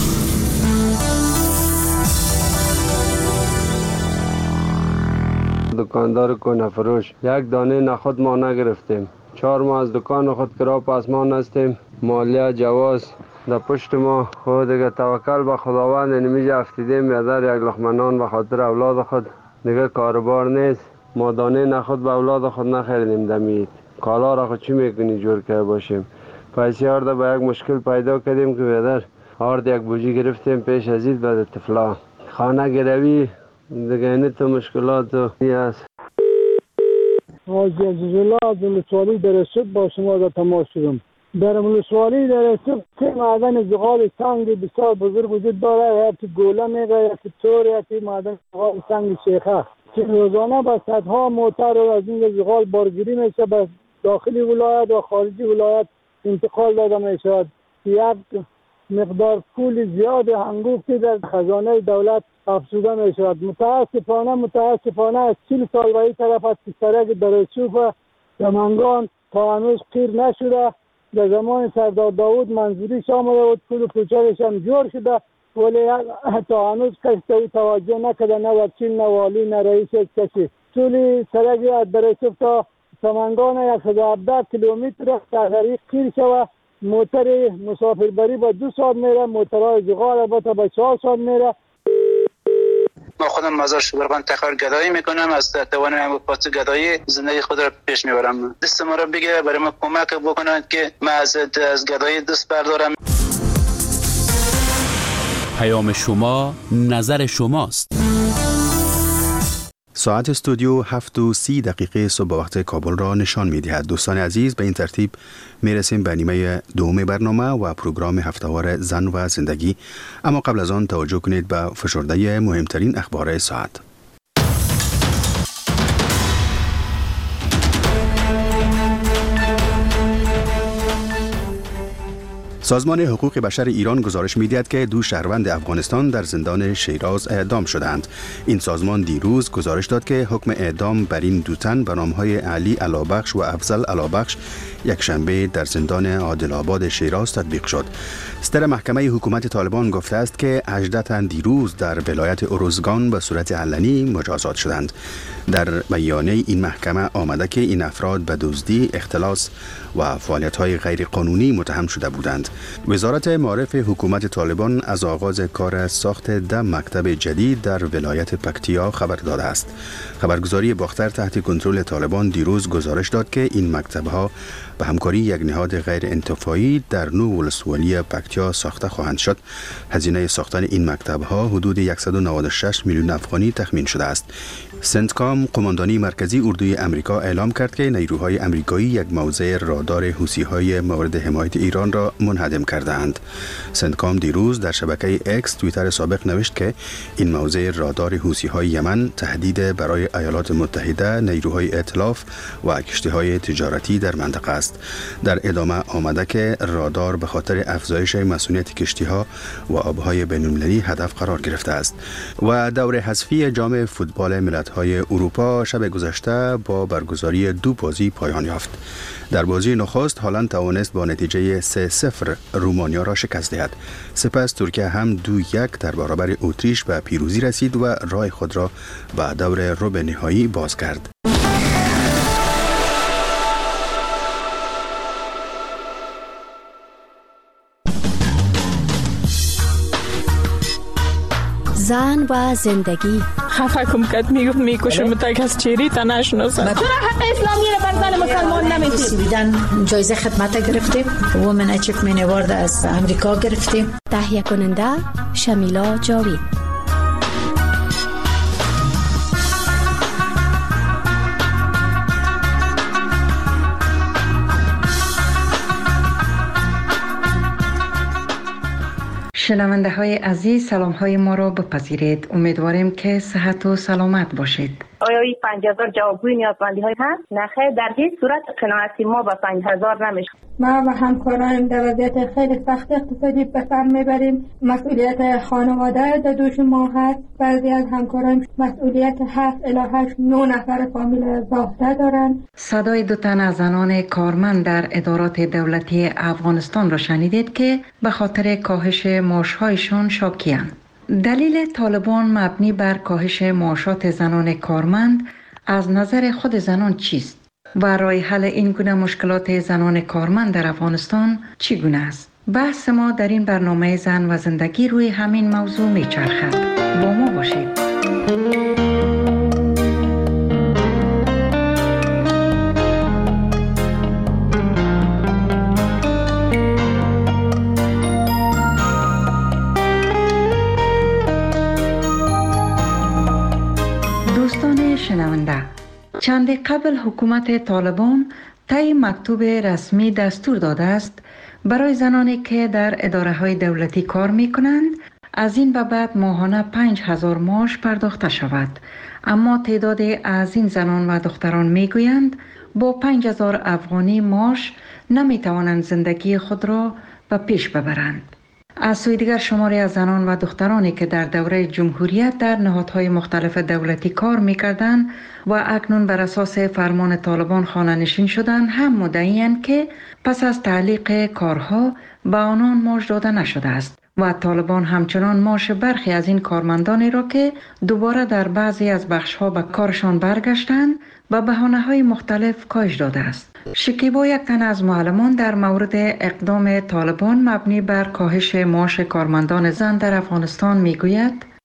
[SPEAKER 20] دکاندار کنه فروش یک دانه نخود ما نگرفتیم. چهار ماه از دکان خود کرا پاسمان هستیم. مالیه جواز در پشت ما خود دیگه توکل به خداوند نمیشه افتیدیم یا در یک لقمه نان به خاطر اولاد خود دیگه کاربار نیست. ما دانه نخود به اولاد خود نخریدیم دمید. کالا را خود چی میکنی جور که باشیم. پیسی آرده به یک مشکل پیدا کردیم که بیادر آرد یک بوجی گرفتیم پیش ازید بعد تفلا خانه گروی دیگه اینه تو مشکلات و نیست.
[SPEAKER 21] آج عزیزالله از ولسوالی در رسوب با شما را تماس شدم. در ولسوالی در رسوب سه معدن زغال سنگ بسیار بزرگ وجود داره، یکی گوله میگه، یکی تور، یکی معدن زغال سنگ شیخه که روزانه با صدها موتر از این زغال بارگیری میشه به داخلی ولایت و خارجی ولایت انتقال داده می شود. یک مقدار پول زیاد هنگفتی در خزانه دولت افزوده می شود. متاسفانه متاسفانه از چهل سال و این طرف از سرک درچوب و دمنگان تا هنوز قیر نشده. در زمان سردار داود منظوریش آمده بود، پول پوچارش هم جور شده ولی تا هنوز کسی به توجه نکرده، نه وکیل نه والی نه رئیس کسی. طول سرک از درچوب تا سمنگان صد و هفده کیلومتر در طریق قیر شود. موتر مسافربری با دو ساعت میره، موترهای زغال البته با چهار ساعت میره.
[SPEAKER 6] ما خودم مزار شبرغان تقرار گدایی میکنم، از توانم پاس گدایی زندگی خود را پیش میبرم. دست ما را بگیره، برای ما کمک بکنند که ما از از گدایی دست بردارم.
[SPEAKER 10] پیام شما، نظر شماست.
[SPEAKER 1] ساعت استودیو هفت و سی دقیقه صبح وقت کابل را نشان می دهد. دوستان عزیز، به این ترتیب می رسیم به نیمه دوم برنامه و پروگرام هفتهوار زن و زندگی. اما قبل از آن توجه کنید به فشرده مهمترین اخبار ساعت. سازمان حقوق بشر ایران گزارش می‌دهد که دو شهروند افغانستان در زندان شیراز اعدام شدند. این سازمان دیروز گزارش داد که حکم اعدام بر این دو تن به نام‌های علی علابخش و افضل علابخش یک شنبه در زندان عادل آباد شیراز تطبیق شد. صدر محکمه حکومت طالبان گفته است که هجده تن دیروز در ولایت ارزگان به صورت علنی مجازات شدند. در بیانیه این محکمه آمده که این افراد به دزدی، اختلاس و فعالیت‌های غیرقانونی متهم شده بودند. وزارت معارف حکومت طالبان از آغاز کار ساخت ده مکتب جدید در ولایت پکتیا خبر داده است. خبرگزاری باختر تحت کنترل طالبان دیروز گزارش داد که این مکتب‌ها به همکاری یک نهاد غیر انتفاعی در نو ولسوالی پکتیا ساخته خواهند شد. هزینه ساختن این مکتب‌ها حدود صد و نود و شش میلیون افغانی تخمین شده است. سنتکام، قماندانی مرکزی اردوی امریکا، اعلام کرد که نیروهای امریکایی یک موضع رادار حوثی‌های مورد حمایت ایران را منهدم کردند. سنتکام دیروز در شبکه اکس توییتر سابق نوشت که این موضع رادار حوثی‌های یمن تهدید برای ایالات متحده، نیروهای ائتلاف و کشتی‌های تجارتی در منطقه است. در ادامه آمده که رادار به خاطر افزایش مسئولیت کشتی‌ها و آبهای بین‌المللی هدف قرار گرفته است. و دور حذفی جام فوتبال ملت‌های اروپا شب گذشته با برگزاری دو بازی پایان یافت. در بازی نخست هالند توانست با نتیجه سه صفر رومانیا را شکست دهد. سپس ترکیه هم دو یک در برابر اتریش به پیروزی رسید و راه خود را به دور ربع نهایی باز کرد.
[SPEAKER 22] زن و زندگی.
[SPEAKER 23] خفه کم کت میگفت میکشم تک از چیری تا نشناسم.
[SPEAKER 22] چرا حق اسلامی رو بر زن مسلمان نمیدید؟
[SPEAKER 24] بیدن جایزه خدمت گرفتیم، وومن اچیومنت اوارد از امریکا گرفتیم.
[SPEAKER 22] تهیه کننده شمیلا جاوید.
[SPEAKER 25] شنونده های عزیز، سلام های ما را بپذیرید. امیدواریم که صحت و سلامت باشید.
[SPEAKER 26] آیا این پنج هزار جوابگوی نیازمندی های هست؟ نخیر، در هیچ صورت قناعتی ما با پنج هزار نمیشه.
[SPEAKER 27] ما و همکارایم در وضعیت خیلی سخت اقتصادی به سر میبریم. مسئولیت خانواده در دوش ما هست. بعضی از همکارایم مسئولیت هفت الی هشت نه نفر فامیل زاده دارند.
[SPEAKER 25] صدای دو تن از زنان کارمند در ادارات دولتی افغانستان را شنیدید که به خاطر کاهش معاشهایشان شاکی‌اند. دلیل طالبان مبنی بر کاهش معاشات زنان کارمند از نظر خود زنان چیست و راه حل این گونه مشکلات زنان کارمند در افغانستان چگونه است؟ بحث ما در این برنامه زن و زندگی روی همین موضوع میچرخد. با ما باشید. شنونده، چند قبل حکومت طالبان طی مکتوب رسمی دستور داده است برای زنانی که در اداره های دولتی کار می کنند از این به بعد ماهانه پنج هزار معاش پرداخته شود. اما تعداد از این زنان و دختران می گویند با پنج هزار افغانی معاش نمی توانند زندگی خود را به پیش ببرند. از سوی دیگر شماری از زنان و دخترانی که در دوره جمهوریت در نهادهای مختلف دولتی کار می‌کردند و اکنون بر اساس فرمان طالبان خانه‌نشین شدند هم مدعی‌اند که پس از تعلیق کارها به آنان معاش داده نشده است و طالبان همچنان معاش برخی از این کارمندانی را که دوباره در بعضی از بخش‌ها به کارشان برگشتند و بهانه‌های مختلف کاهش داده است. شکیبا، یک تن از معلمان، در مورد اقدام طالبان مبنی بر کاهش معاش کارمندان زن در افغانستان میگوید: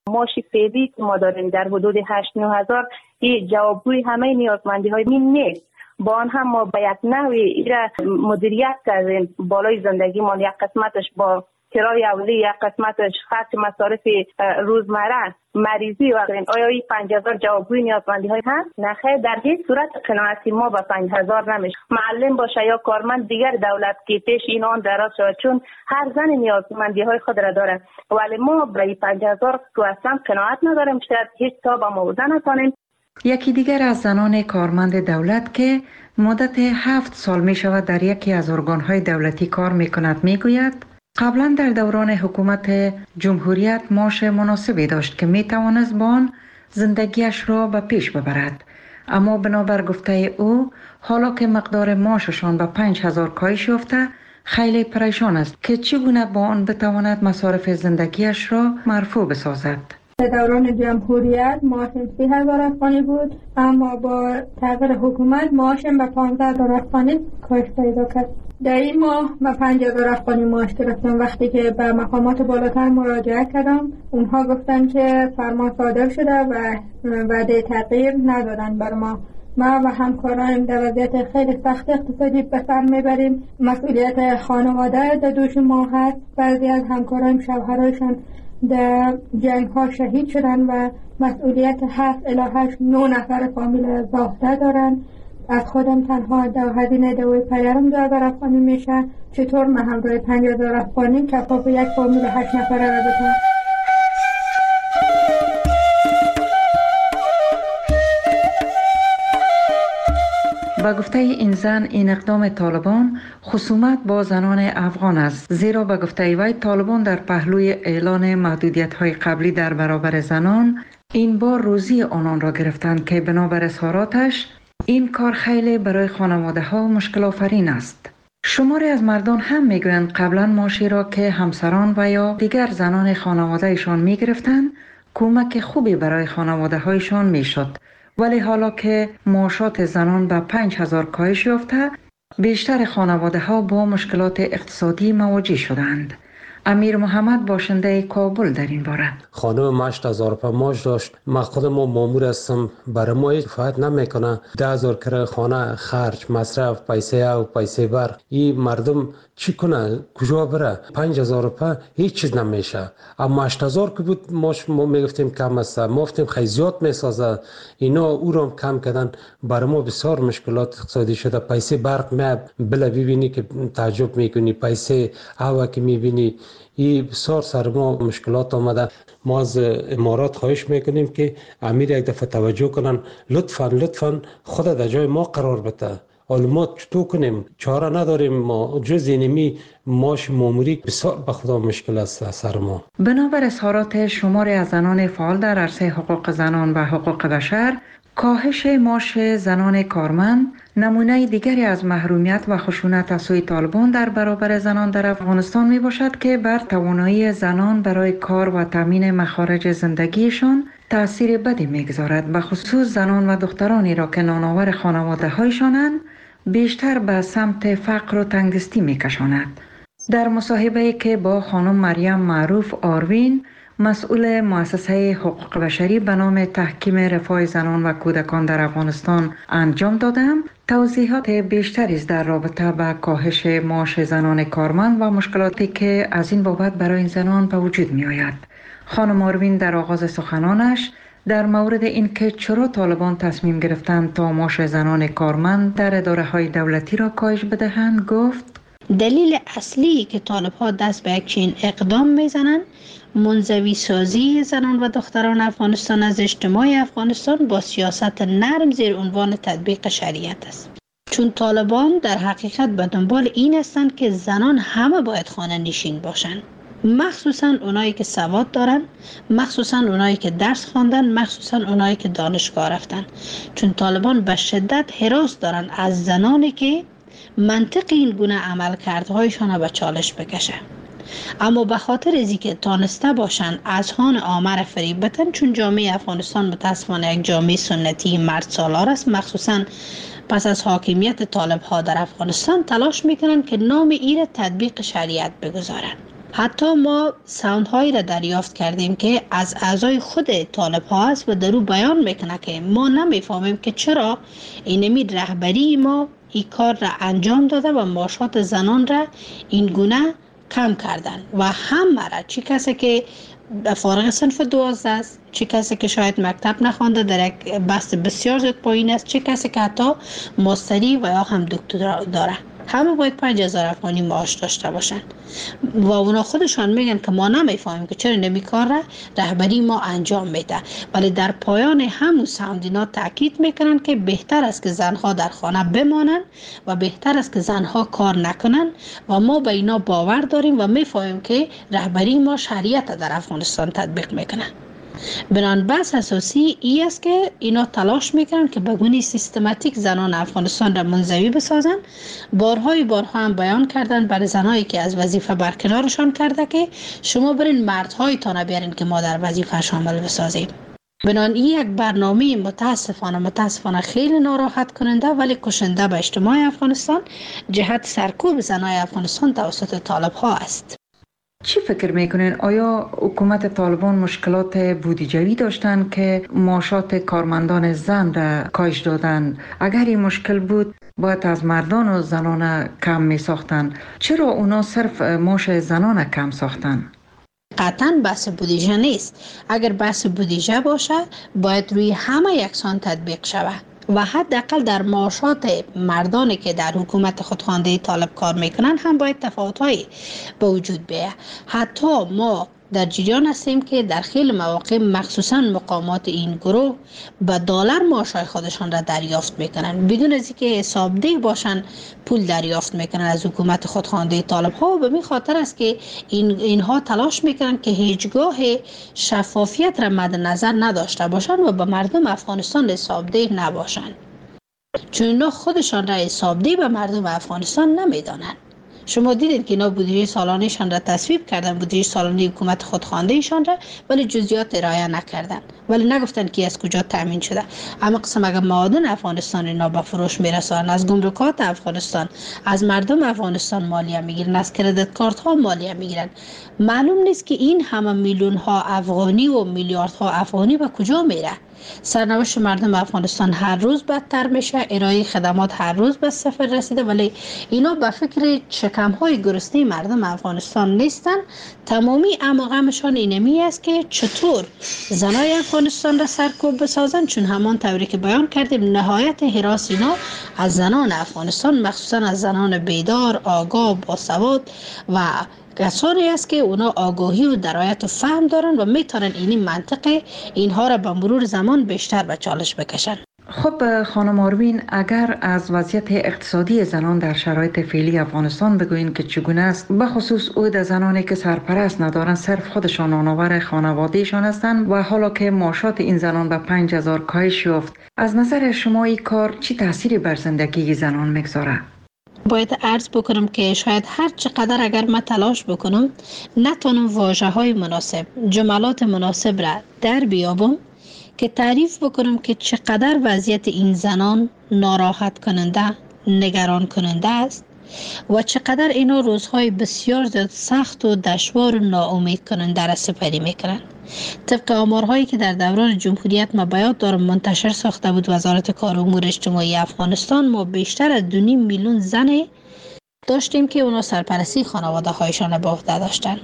[SPEAKER 26] معاش فعلی که ما داریم در حدود هشت نه هزار این جوابگوی همه نیازمندی های این نیست. با آن هم ما به یک نحوی ایره مدیریت کردیم. بالای زندگی ما یک قسمتش با کرای اولی، یک قسمتش خرج مصارف روزمره، مریضی و غیره. آیا این پنج هزار جوابگوی نیازمندی های هست؟ نخیر، در هیچ صورت قناعتی ما با پنج هزار نمیشه. معلم باشه یا کارمند دیگر دولت که پیش این آن دراز شود، چون هر زن نیازمندی های خود را داره، ولی ما برای پنج هزار تو اصلا قناعت نداریم. شاید هیچ تا با موضوع نتانیم.
[SPEAKER 25] یکی دیگر از زنان کارمند دولت که مدت هفت سال می شود در یکی از ارگانهای دولتی کار می کند می گوید قبلا در دوران حکومت جمهوریت معاش مناسبی داشت که می توانست با آن زندگیش را به پیش ببرد، اما بنابر گفته او حالا که مقدار معاششان به پنج هزار کاهش یافته خیلی پریشان است که چگونه با آن بتواند مصارف زندگیش را مرفوع بسازد.
[SPEAKER 27] در دوران جمهوریت معاشم سی هزار افغانی بود، اما با تغییر حکومت معاشم به پانزده هزار افغانی کاهش پیدا کرد. در این ماه به پنج هزار افغانی معاش گرفتم. وقتی که به مقامات بالاتر مراجعه کردم، اونها گفتن که فرمان صادر شده و وعده تغییر ندادن بر ما. ما و همکارایم در وضعیت خیلی سخت اقتصادی به سر میبریم. مسئولیت خانواده در دوش ما هست. بعضی از همکارایم شوهرایشان در جنگ ها شهید شدن و مسئولیت هفت الی هشت نه نفر فامیل زاخته دارن. از خودم تنها دو هزینه دوی پدرم دو هزار افغانی میشه. چطور من همراه پنج هزار افغانی کفاف یک فامیل هشت نفره را بکنم؟
[SPEAKER 25] با گفته این زن این اقدام طالبان خصومت با زنان افغان است، زیرا با گفته وی طالبان در پهلوی اعلان محدودیت های قبلی در برابر زنان این بار روزی آنان را گرفتند که بنابر اظهاراتش این کار خیلی برای خانواده ها مشکل آفرین است. شماری از مردان هم میگویند قبلا معاشی را که همسران و یا دیگر زنان خانواده ایشان می گرفتند کمک خوبی برای خانواده هایشان می شد، ولی حالا که معاشات زنان به پنج هزار کاهش یافته بیشتر خانواده ها با مشکلات اقتصادی مواجه شدند. امیر محمد باشنده کابل در این باره:
[SPEAKER 3] خانم هشت هزار روپیه معاش داشت. من خودم مامور هستم، برای ما هیچ فایده نمیکنه. ده هزار کرایه خانه، خرج، مصرف، پیسه او پیسه بر، این مردم چی کنه؟ کجا بره؟ پنج هزار روپیه هیچ چیز نمیشه. اما هشت هزار که بود معاش ما میگفتیم کم است، ما گفتیم خیلی زیاد میسازه. اینا او رو کم کردن. برای ما بسیار مشکلات اقتصادی شده. پیسه برق می بله ببینی که تعجب میکنی، پیسه هوا که میبینی این بسیار سر ما مشکلات آمده. ما از امارات خواهش میکنیم که امیر یک دفعه توجه کنن، لطفاً لطفاً خود در جای ما قرار بده. حالا ما چطور کنیم؟ چاره نداریم. ما جز اینمی معاش ماموری بسیار به خدا مشکل است سر ما.
[SPEAKER 25] بنابر اظهارات شماری از زنان فعال در عرصه حقوق زنان و حقوق بشر، کاهش معاش زنان کارمند نمونه دیگری از محرومیت و خشونت از سوی طالبان در برابر زنان در افغانستان می باشد که بر توانایی زنان برای کار و تامین مخارج زندگیشان تأثیر بدی میگذارد. به خصوص زنان و دخترانی را که نانآور خانواده هایشانند بیشتر به سمت فقر و تنگدستی میکشاند. در مصاحبه‌ای که با خانم مریم معروف آروین، مسئول مؤسسه حقوق بشری به نام تحکیم رفاه زنان و کودکان در افغانستان انجام دادم، توضیحات بیشتری در رابطه با کاهش معاش زنان کارمند و مشکلاتی که از این بابت برای این زنان به وجود می آید. خانم آروین در آغاز سخنانش در مورد اینکه چرا طالبان تصمیم گرفتند تا معاش زنان کارمند در اداره های دولتی را کاهش بدهند گفت:
[SPEAKER 5] دلیل اصلی که طالب ها دست به یک چین اقدام میزنند منزوی سازی زنان و دختران افغانستان از اجتماع افغانستان با سیاست نرم زیر عنوان تطبیق شریعت است. چون طالبان در حقیقت به دنبال این هستند که زنان همه باید خانه نشین باشند، مخصوصا اونایی که سواد دارن، مخصوصا اونایی که درس خواندن، مخصوصا اونایی که دانشگاه رفتن. چون طالبان به شدت هراس دارن از زنانی که منطق این گونه عمل کردهایشان به چالش بکشه. اما به خاطر ازی که تانسته باشن از هان آمر فریب بتن، چون جامعه افغانستان متاسفانه یک جامعه سنتی مرد سالار است، مخصوصا پس از حاکمیت طالب ها در افغانستان تلاش میکنن که نام این تطبیق شریعت بگذارن. حتی ما ساوند هایی را دریافت کردیم که از اعضای خود طالب ها است و در او بیان میکنه که ما نمیفهمیم که چرا اینمی رهبری ما این کار را انجام داده و معاشات زنان را این گونه کم کردن و همه را، چی کسی که فارغ صنف دوازده است، چه کسی که شاید مکتب نخوانده در یک بحث بسیار زیاد پایین است، چه کسی که حتی ماستری و یا هم دکترا داره، همه باید پنج هزار افغانی معاش داشته باشن و اونا خودشان میگن که ما نمیفهمیم که چرا نمی کار را رهبری ما انجام میده. ولی در پایان همون ساوندینا تاکید میکنن که بهتر است که زنها در خانه بمانن و بهتر است که زنها کار نکنن و ما به اینا باور داریم و میفهمیم که رهبری ما شریعت در افغانستان تطبیق میکنه. بنان بحث اساسی ای است که اینا تلاش میکنن که به گونه سیستماتیک زنان افغانستان را منزوی بسازن. بارهای بارها هم بیان کردن برای زنایی که از وظیفه برکنارشان کرده که شما برین مردهای تا نبیارین که ما در وظیفه شامل بسازیم. بنان این یک برنامه متاسفانه متاسفانه خیلی ناراحت کننده ولی کشنده به اجتماع افغانستان جهت سرکوب زنای افغانستان توسط طالب ها است.
[SPEAKER 25] چی فکر میکنین؟ آیا حکومت طالبان مشکلات بودجویی داشتن که معاشات کارمندان زن را کاهش دادن؟ اگر این مشکل بود باید از مردان و زنان کم می ساختن. چرا اونا صرف معاش زنان کم ساختن؟
[SPEAKER 5] قطعا بحث بودجه نیست. اگر بحث بودجه باشه باید روی همه یکسان تطبیق شود و حداقل در معاشات مردانی که در حکومت خودخوانده طالب کار میکنن هم باید تفاوت‌هایی به وجود بیاید. حتی ما در جریان هستیم که در خیلی مواقع مخصوصا مقامات این گروه به دلار معاشای خودشان را دریافت میکنن بدون از اینکه حسابدهی باشن پول دریافت میکنن از حکومت خودخوانده طالب ها و به این خاطر است که این اینها تلاش میکنن که هیچگاه شفافیت را مد نظر نداشته باشن و به مردم افغانستان حسابده نباشن، چون اینا خودشان را حسابده به مردم افغانستان نمیدانند. شما دیدید که اینا بودجه سالانه‌شان را تصویب کردن، بودجه سالانه حکومت خودخوانده ایشان را، ولی جزئیات ارائه نکردن، ولی نگفتن که از کجا تامین شده. اما قسم اگر معادن افغانستان اینا به فروش میرسانن، از گمرکات افغانستان، از مردم افغانستان مالیه میگیرن، از کردیت کارت ها مالیه میگیرن، معلوم نیست که این همه میلیون ها افغانی و میلیاردها افغانی به کجا میره. سرنوشت مردم افغانستان هر روز بدتر میشه، ارائه خدمات هر روز به صفر رسیده، ولی اینا به فکر شکم های گرسنه مردم افغانستان نیستن. تمامی اماغمشان اینمی است که چطور زنای افغانستان را سرکوب بسازن، چون همان طوری که بیان کردیم نهایت هراس اینا از زنان افغانستان، مخصوصا از زنان بیدار، آگاه، باسواد و کسانی است که اونا آگاهی و درایت و فهم دارن و میتونن اینی منطقه اینها را به مرور زمان بیشتر به چالش بکشن.
[SPEAKER 25] خب خانم آروین، اگر از وضعیت اقتصادی زنان در شرایط فعلی افغانستان بگوین که چگونه است، به خصوص عود زنانی که سرپرست ندارن، صرف خودشان آنآور خانوادهشان هستند و حالا که معاشات این زنان به پنج هزار کاهش یافت، از نظر شما این کار چی تأثیری بر زندگی زنان میگذاره؟
[SPEAKER 5] باید عرض بکنم که شاید هر چقدر اگر من تلاش بکنم نتونم واژه های مناسب، جملات مناسب را در بیابم که تعریف بکنم که چقدر وضعیت این زنان ناراحت کننده، نگران کننده است و چقدر اینا روزهای بسیار زیاد سخت و دشوار و ناامید کننده را سپری میکنن. طبق آمارهایی که در دوران جمهوریت ما بیاد دارم منتشر ساخته بود وزارت کار و امور اجتماعی افغانستان، ما بیشتر از دو نیم میلیون زن داشتیم که اونا سرپرستی خانواده هایشان به عهده داشتن.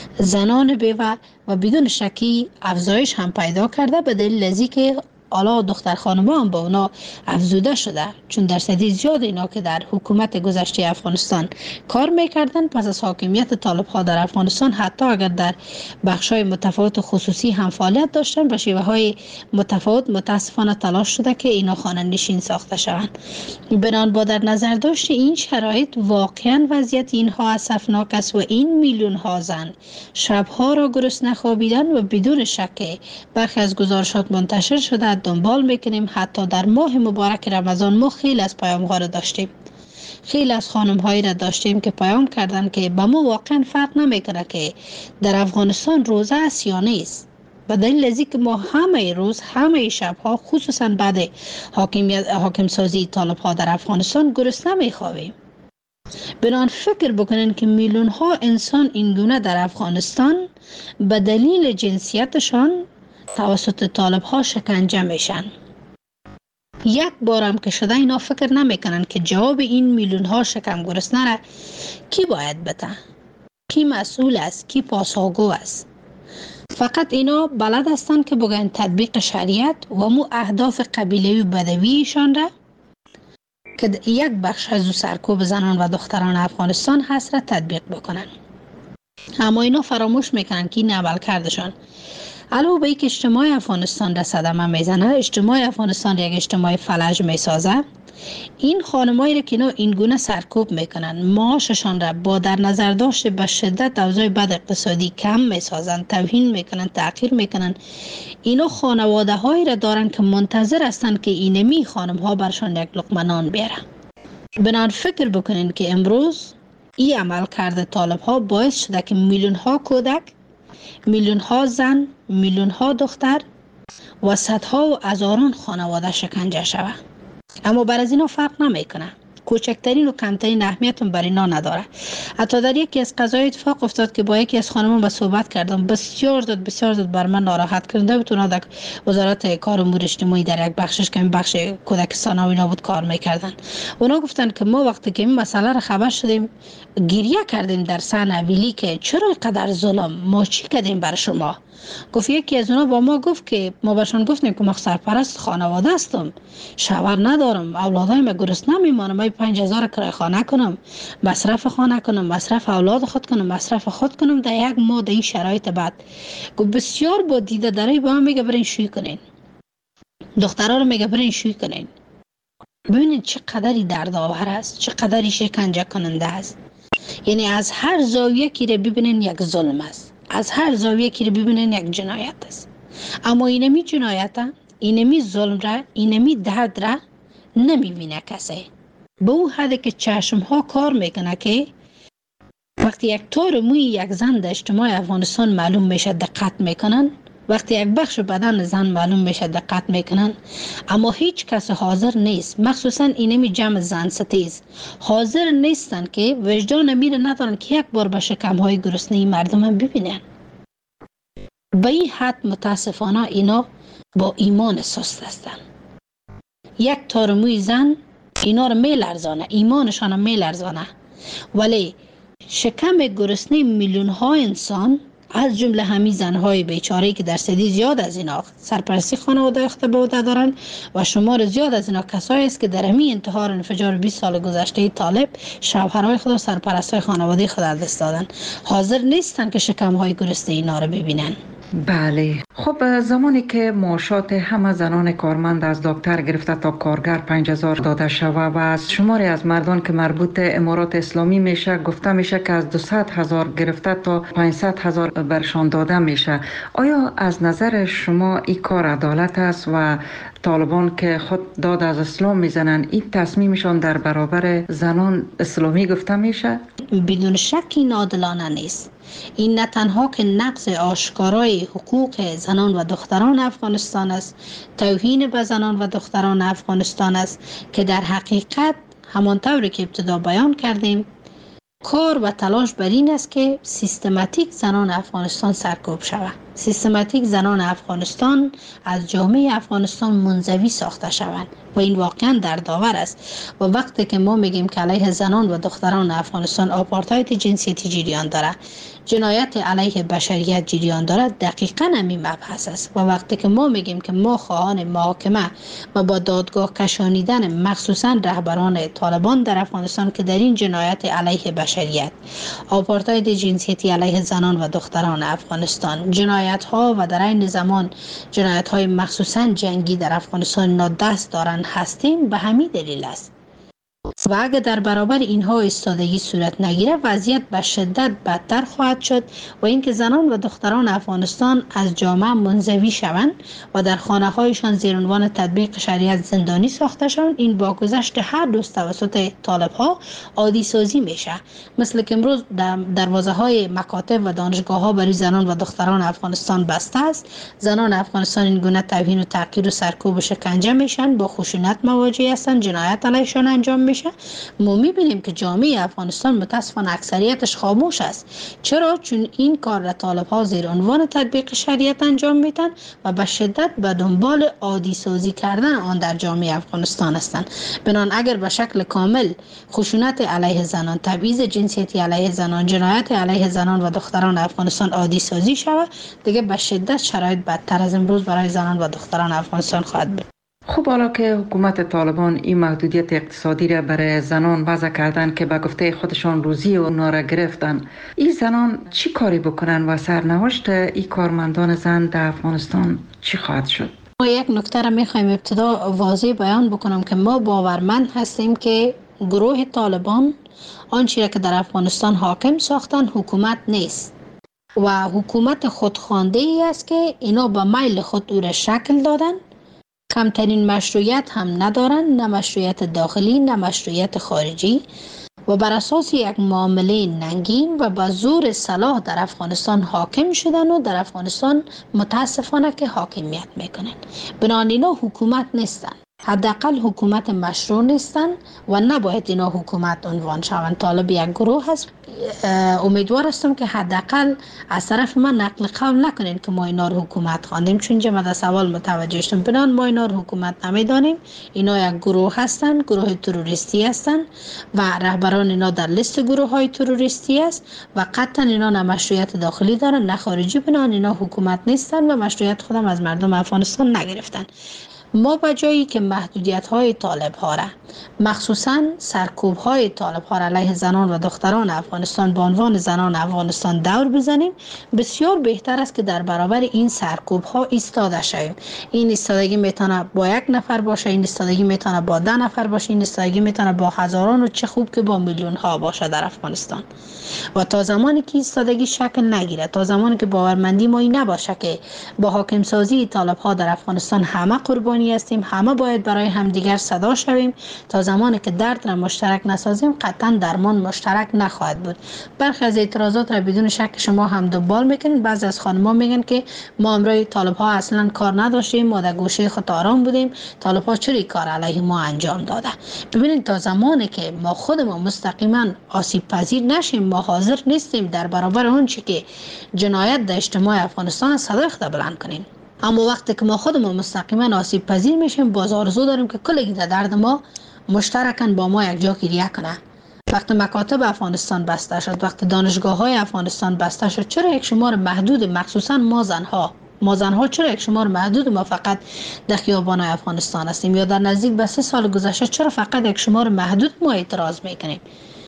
[SPEAKER 5] زنان بیوه و بدون شکی افزایش هم پیدا کرده به دلیل از اینکه حالا دختر خانم‌ها هم با اونا افزوده شده، چون درصدی زیاد اینا که در حکومت گذشته افغانستان کار میکردن پس از حاکمیت طالب‌ها در افغانستان، حتی اگر در بخش‌های متفاوت خصوصی هم فعالیت داشتن، به شیوه‌های متفاوت متاسفانه تلاش شده که اینا خانه نشین ساخته شوند. بنان با در نظر داشت این شرایط واقعا وضعیت اینها اسفناک است و این میلیون ها زن شبها را گرسنه خوابیدن و بدون شک برخی از گزارشات منتشر شده دنبال میکنیم. حتی در ماه مبارک رمضان ما خیلی از پیام ها را داشتیم، خیلی از خانم هایی را داشتیم که پیام کردن که به ما واقعا فرق نمیکنه که در افغانستان روزه است یا نیست، به دلیل از اینکه ما همه روز همه شبها خصوصا بعد حاکمیت حاکم سازی طالب ها در افغانستان گرسنه میخوابیم. بنان فکر بکنین که میلیون ها انسان اینگونه در افغانستان به دلیل جنسیتشان توسط طالب ها شکنجه میشن. یک بارم که شده اینا فکر نمیکنن که جواب این میلیون ها شکم گرسنه را کی باید بده؟ کی مسئول است؟ کی پاسخگو است؟ فقط اینا بلد هستند که بگن تطبیق شریعت و مو اهداف قبیله‌ای و بدویشان را که یک بخش از او سرکوب زنان و دختران افغانستان هست را تطبیق بکنن. اما اینا فراموش میکنن که این عمل کردشان علاوه بر اینکه اجتماع افغانستان را صدمه میزنه، اجتماع افغانستان یک اجتماع فلج میسازه. این خانمایی را که اینا این گونه سرکوب میکنن، معاششان را با در نظر داشته به شدت اوضاع بد اقتصادی کم میسازن، توهین میکنن، تحقیر میکنن. اینا خانواده هایی را دارن که منتظر هستند که اینمی خانم ها برشان یک لقمه نان بیاره. بنان فکر بکنین که امروز این عمل کرده طالب ها باعث شده که میلیون ها کودک، میلیون ها زن، میلیون ها دختر و صدها و هزاران خانواده شکنجه شود. اما بر از اینا فرق نمیکنه. کوچکترین و کمترین اهمیت بر اینا نداره. حتی در یکی از قضایا اتفاق افتاد که با یکی از خانمان با صحبت کردم، بسیار زود بسیار زود بر من ناراحت کرده بود. اونا در وزارت کار و امور اجتماعی در یک بخشش که این بخش کودکستان و اینا بود کار میکردن. اونا گفتن که ما وقتی که این مسئله را خبر شدیم گریه کردیم در سحن اویلی که چرا اینقدر ظلم، ما چی کردیم بر شما؟ گفت یکی از اونا با ما گفت که ما برشان گفتیم که ما سرپرست خانواده هستم، شوهر ندارم، اولادای ما گرسنه میمانم، من پنج هزار کرایه خانه کنم، مصرف خانه کنم، مصرف اولاد خود کنم، مصرف خود کنم در یک ماه در این شرایط بد. گفت بسیار با دیده داری با هم میگه برین شوی کنین، دخترها رو میگه برین شوی کنین. ببینید چقدری دردآور است، چقدری شکنجه کننده است. یعنی از هر زاویه که رو ببینین یک ظلم است، از هر زاویه که رو ببینین یک جنایت است. اما اینمی جنایت، اینمی ظلم را، اینمی درد را نمیبینه کسی. به اون حدی که چشم ها کار میکنه که وقتی یک طور موی یک زن در اجتماع افغانستان معلوم میشه دقت میکنن، وقتی یک بخش بدن زن معلوم میشه دقت میکنن، اما هیچ کس حاضر نیست، مخصوصا اینمی جمع زن ستیز حاضر نیستن که وجدان میره ندارن که یک بار به شکم های گرسنه مردم هم ببینن. به این حد متاسفانه اینا با ایمان سست هستن. یک تار موی زن اینا رو میلرزانه، ایمانشان رو میلرزانه، ولی شکم گرسنه میلیون ها انسان از جمله همین زنهای بیچاره که درصدی زیاد از اینا سرپرستی خانواده اختباده دارن و شمار زیاد از اینا کسایی است که در همین انتحار انفجار بیست سال گذشته طالب شوهرای خود و سرپرستای خانواده خود از دست دادن، حاضر نیستن که شکمهای گرسنه اینا رو ببینن.
[SPEAKER 25] بله، خب زمانی که معاشات همه زنان کارمند از دکتر گرفته تا کارگر پنج هزار داده شوه و از شماری از مردان که مربوط امارات اسلامی میشه گفته میشه که از دویست هزار گرفته تا پانصد هزار برشان داده میشه، آیا از نظر شما این کار عدالت است و طالبان که خود داد از اسلام میزنن این تصمیمشان در برابر زنان اسلامی گفته میشه؟
[SPEAKER 5] بدون شک این عادلانه نیست. این نه تنها که نقض آشکارای حقوق زنان و دختران افغانستان است، توهین به زنان و دختران افغانستان است که در حقیقت همانطوری که ابتدا بیان کردیم کار و تلاش بر این است که سیستماتیک زنان افغانستان سرکوب شود، سیستماتیک زنان افغانستان از جامعه افغانستان منزوی ساخته شوند و این واقعا دردآور است. و وقتی که ما میگیم که علیه زنان و دختران افغانستان آپارتاید جنسیتی جریان داره، جنایت علیه بشریت جریان داره، دقیقاً همین مبحث است. و وقتی که ما میگیم که ما خواهان محاکمه و با دادگاه کشانیدن مخصوصا رهبران طالبان در افغانستان که در این جنایت علیه بشریت، آپارتاید جنسیتی علیه زنان و دختران افغانستان، جنایت ها و در این زمان جنایت های مخصوصا جنگی در افغانستان نادست دارن هستیم، به همین دلیل است. و اگر در برابر اینها ایستادگی صورت نگیره وضعیت به شدت بدتر خواهد شد و اینکه زنان و دختران افغانستان از جامعه منزوی شوند و در خانه هایشان زیر عنوان تطبیق شریعت زندانی ساخته شوند. این با گذشت هر دوست توسط طالب ها عادی سازی میشه، مثل که امروز دروازه های مکاتب و دانشگاه ها برای زنان و دختران افغانستان بسته است. زنان افغانستان این گونه توهین و تحقیر و سرکوب و شکنجه میشن، با خشونت مواجه هستند، جنایت علیشان انجام میشه ما میبینیم که جامعه افغانستان متاسفانه اکثریتش خاموش است. چرا؟ چون این کار را طالب ها زیر عنوان تطبیق شریعت انجام میدن و به شدت به دنبال عادی سازی کردن آن در جامعه افغانستان هستند. بنان اگر به شکل کامل خشونت علیه زنان، تبعیض جنسیتی علیه زنان، جنایت علیه زنان و دختران افغانستان عادی سازی شود، دیگه به شدت شرایط بدتر از امروز برای زنان و دختران افغانستان خواهد بود.
[SPEAKER 25] خب حالا که حکومت طالبان این محدودیت اقتصادی را برای زنان وضع کردن که به گفته خودشان روزی اونا را گرفتن، این زنان چی کاری بکنن و سرنوشت این کارمندان زن در افغانستان چی خواهد شد؟
[SPEAKER 5] ما یک نکته را میخوایم ابتدا واضح بیان بکنم که ما باورمند هستیم که گروه طالبان آنچه که در افغانستان حاکم ساختن حکومت نیست و حکومت خودخوانده ای است که اینا به میل خود او را شکل دادن. کمترین مشروعیت هم ندارن، نه مشروعیت داخلی نه مشروعیت خارجی، و بر اساس یک معامله ننگین و با زور سلاح در افغانستان حاکم شدن و در افغانستان متاسفانه که حاکمیت میکنن. بنابراین اینا حکومت نیستن، حداقل حکومت مشروع نیستن و نباید اینا حکومت عنوان شوند. طالب یک گروه هست. امیدوار هستم که حداقل از طرف من نقل قول نکنین که ما اینا رو حکومت خواندیم، چون جمع در سوال متوجه شدم. بنان ما اینا رو حکومت نمیدانیم. اینا یک گروه هستن، گروه تروریستی هستن و رهبران اینا در لیست گروه های تروریستی است و قطعا اینا نه مشروعیت داخلی دارن نه خارجی. بنان اینا حکومت نیستن و مشروعیت خودم از مردم افغانستان نگرفتن. ما به جایی که محدودیت های طالب ها را، مخصوصا سرکوب های طالب ها را علیه زنان و دختران افغانستان به عنوان زنان افغانستان دور بزنیم، بسیار بهتر است که در برابر این سرکوب ها ایستاده شویم. این ایستادگی میتونه با یک نفر باشه، این ایستادگی میتونه با ده نفر باشه، این ایستادگی میتونه با هزاران و چه خوب که با میلیون ها باشه در افغانستان. و تا زمانی که ایستادگی شکل نگیره، تا زمانی که باورمندی ما این نباشه که با حاکم سازی طالب ها در افغانستان همه قربانی هستیم، همه باید برای همدیگر صدا شویم، تا زمانی که درد را مشترک نسازیم قطعا درمان مشترک نخواهد بود. برخی از اعتراضات را بدون شک شما هم دنبال میکنید. بعضی از خانم‌ها میگن که ما امروز طالب ها اصلا کار نداشتیم، ما در گوشه خود آرام بودیم، طالب ها چری کار علیه ما انجام داده. ببینید تا زمانی که ما خودمون مستقیما آسیب پذیر نشیم، ما حاضر نیستیم در برابر اون چی که جنایت در اجتماع افغانستان صدای خود بلند کنیم. اما وقتی که ما خودمون مستقیما آسیب پذیر میشیم، باز آرزو داریم که کلی درد ما مشترکاً با ما یک جا گریه کنه. وقتی مکاتب افغانستان بسته شد، وقتی دانشگاه های افغانستان بسته شد، چرا یک شمار محدود، مخصوصا ما زنها ما زنها چرا یک شمار محدود ما فقط در خیابان افغانستان هستیم؟ یا در نزدیک به سه سال گذشته چرا فقط یک شمار محدود ما اعتراض میکنیم؟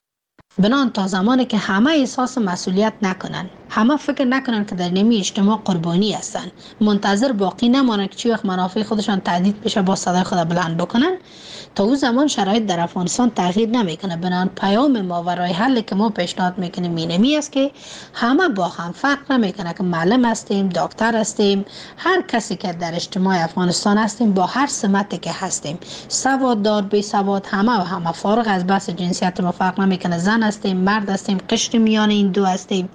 [SPEAKER 5] بنان تا زمانی که همه احساس مسئولیت نکنن، همه فکر نکنن که در نیمی اجتماع قربانی هستن، منتظر باقی نمانن که چی وقت منافع خودشان تهدید بشه با صدای خود بلند بکنن، تا اون زمان شرایط در افغانستان تغییر نمیکنه. بنان پیام ما و راه حلی که ما پیشنهاد میکنیم اینمی است که همه با هم فرق نمیکنه که معلم هستیم، دکتر هستیم، هر کسی که در اجتماع افغانستان هستیم، با هر سمتی که هستیم، سواددار بی سواد، همه و همه فارغ از بحث جنسیت ما فرق نمیکنه. زن هستیم، مرد هستیم، قشر میان این دو هستیم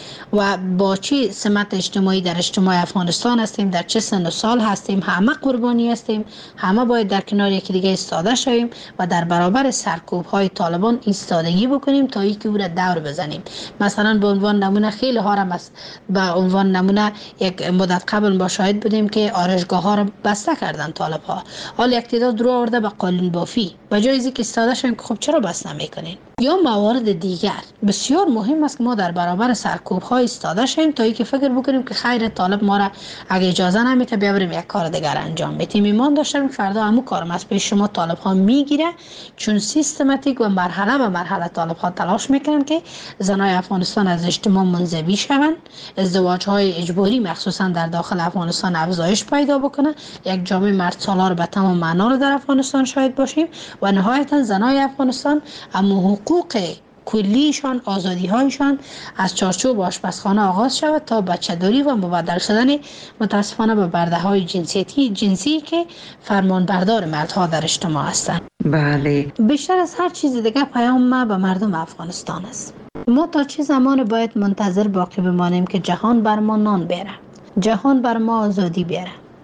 [SPEAKER 5] و با چه سمت اجتماعی در اجتماع افغانستان هستیم، در چه سن و سال هستیم، همه قربانی هستیم. همه باید در کنار یکی دیگه ایستاده شویم و در برابر سرکوب های طالبان ایستادگی بکنیم تا اینکه او را دور بزنیم. مثلا به عنوان نمونه خیلی ها را به عنوان نمونه یک مدت قبل ما شاهد بودیم که آرایشگاه ها را بسته کردن طالب ها. حال یک تعداد رو آورده به قالین بافی، به جای اینکه ایستاده شویم که خب چرا بس نمیکنین؟ یا موارد دیگر. بسیار مهم است که ما در برابر سرکوب ها ایستاده شیم تا اینکه فکر بکنیم که خیر طالب ما را اگه اجازه نمیده بیا بریم یک کار دیگر انجام بدیم. ایمان داشتم فردا همون کارم از پیش شما طالب ها میگیره، چون سیستماتیک و مرحله به مرحله طالب ها تلاش میکنن که زنای افغانستان از اجتماع منزوی شوند، ازدواج های اجباری مخصوصا در داخل افغانستان افزایش پیدا بکنه، یک جامعه مرد سالار به تمام معنا رو در افغانستان شاهد باشیم و نهایتا زنای افغانستان اما حقوق کلیشان، آزادی هایشان از چارچوب آشپزخانه آغاز شود تا بچه‌داری و مبدل شدن متاسفانه به برده های جنسیتی جنسی که فرمانبردار مردها در اجتماع هستند.
[SPEAKER 25] بله.
[SPEAKER 5] بیشتر از هر چیز دیگه پیام ما به مردم افغانستان است. ما تا چه زمان باید منتظر باقی بمانیم که جهان بر ما نان بیاره، جهان بر ما آزادی بیاره؟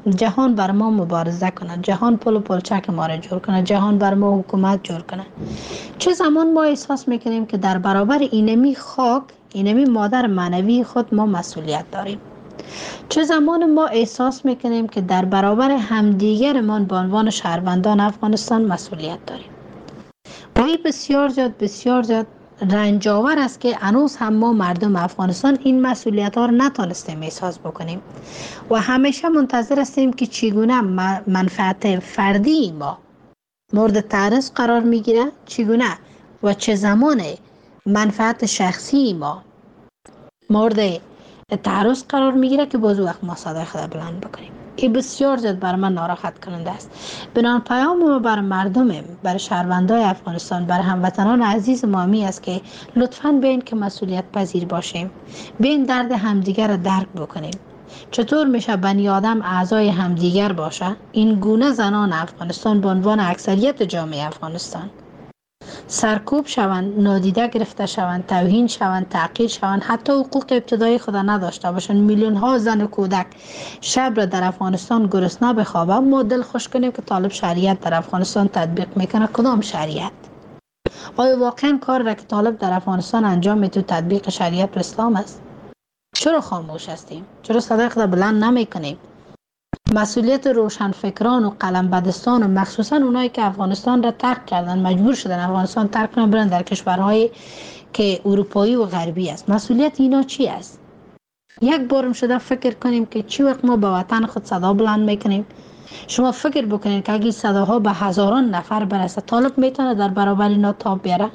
[SPEAKER 5] جهان بر ما مبارزه کنه، جهان پل و پلچک ما را جور کنه، جهان بر ما حکومت جور کنه. چه زمان ما احساس میکنیم که در برابر اینمی خاک، اینمی مادر معنوی خود ما مسئولیت داریم. چه زمان ما احساس میکنیم که در برابر همدیگرمان به عنوان شهروندان افغانستان مسئولیت داریم. و این بسیار زیاد بسیار زیاد رنجاور است که هنوز هم ما مردم افغانستان این مسئولیت ها رو نتونستیم احساس بکنیم و همیشه منتظر هستیم که چگونه منفعت فردی ما مورد تعرض قرار میگیره، چگونه و چه زمان منفعت شخصی ما مورد تعرض قرار میگیره که باز وقت ما صدای خود بلند بکنیم. این بسیار زیاد بر من ناراحت کننده است. بنان پیام ما بر مردم، بر شهروندان افغانستان، بر هموطنان عزیز ما می است که لطفاً بیاین که مسئولیت پذیر باشیم، بیاین درد همدیگر را درک بکنیم. چطور میشه بنی آدم اعضای همدیگر باشه؟ این گونه زنان افغانستان به عنوان اکثریت جامعه افغانستان سرکوب شوند، نادیده گرفته شوند، توهین شوند، تحقیر شوند، حتی حقوق ابتدایی خود نداشته باشند. میلیون ها زن و کودک شب را در افغانستان گرسنه بخوابه. ما دل خوش کنیم که طالب شریعت در افغانستان تطبیق میکنه. کدام شریعت؟ آیا واقعا کار را که طالب در افغانستان انجام میده تطبیق شریعت و اسلام است؟ چرا خاموش هستیم؟ چرا صدای خود بلند نمیکنیم؟ مسئولیت روشنفکران و قلم بدستان و مخصوصا اونایی که افغانستان را ترک کردن، مجبور شدن افغانستان ترک کنن برن در کشورهای که اروپایی و غربی است، مسئولیت اینا چی است؟ یک بارم شده فکر کنیم که چی وقت ما به وطن خود صدا بلند میکنیم. شما فکر بکنید که اگه صداها به هزاران نفر برسه، طالب میتونه در برابر اینا تاب بیاره؟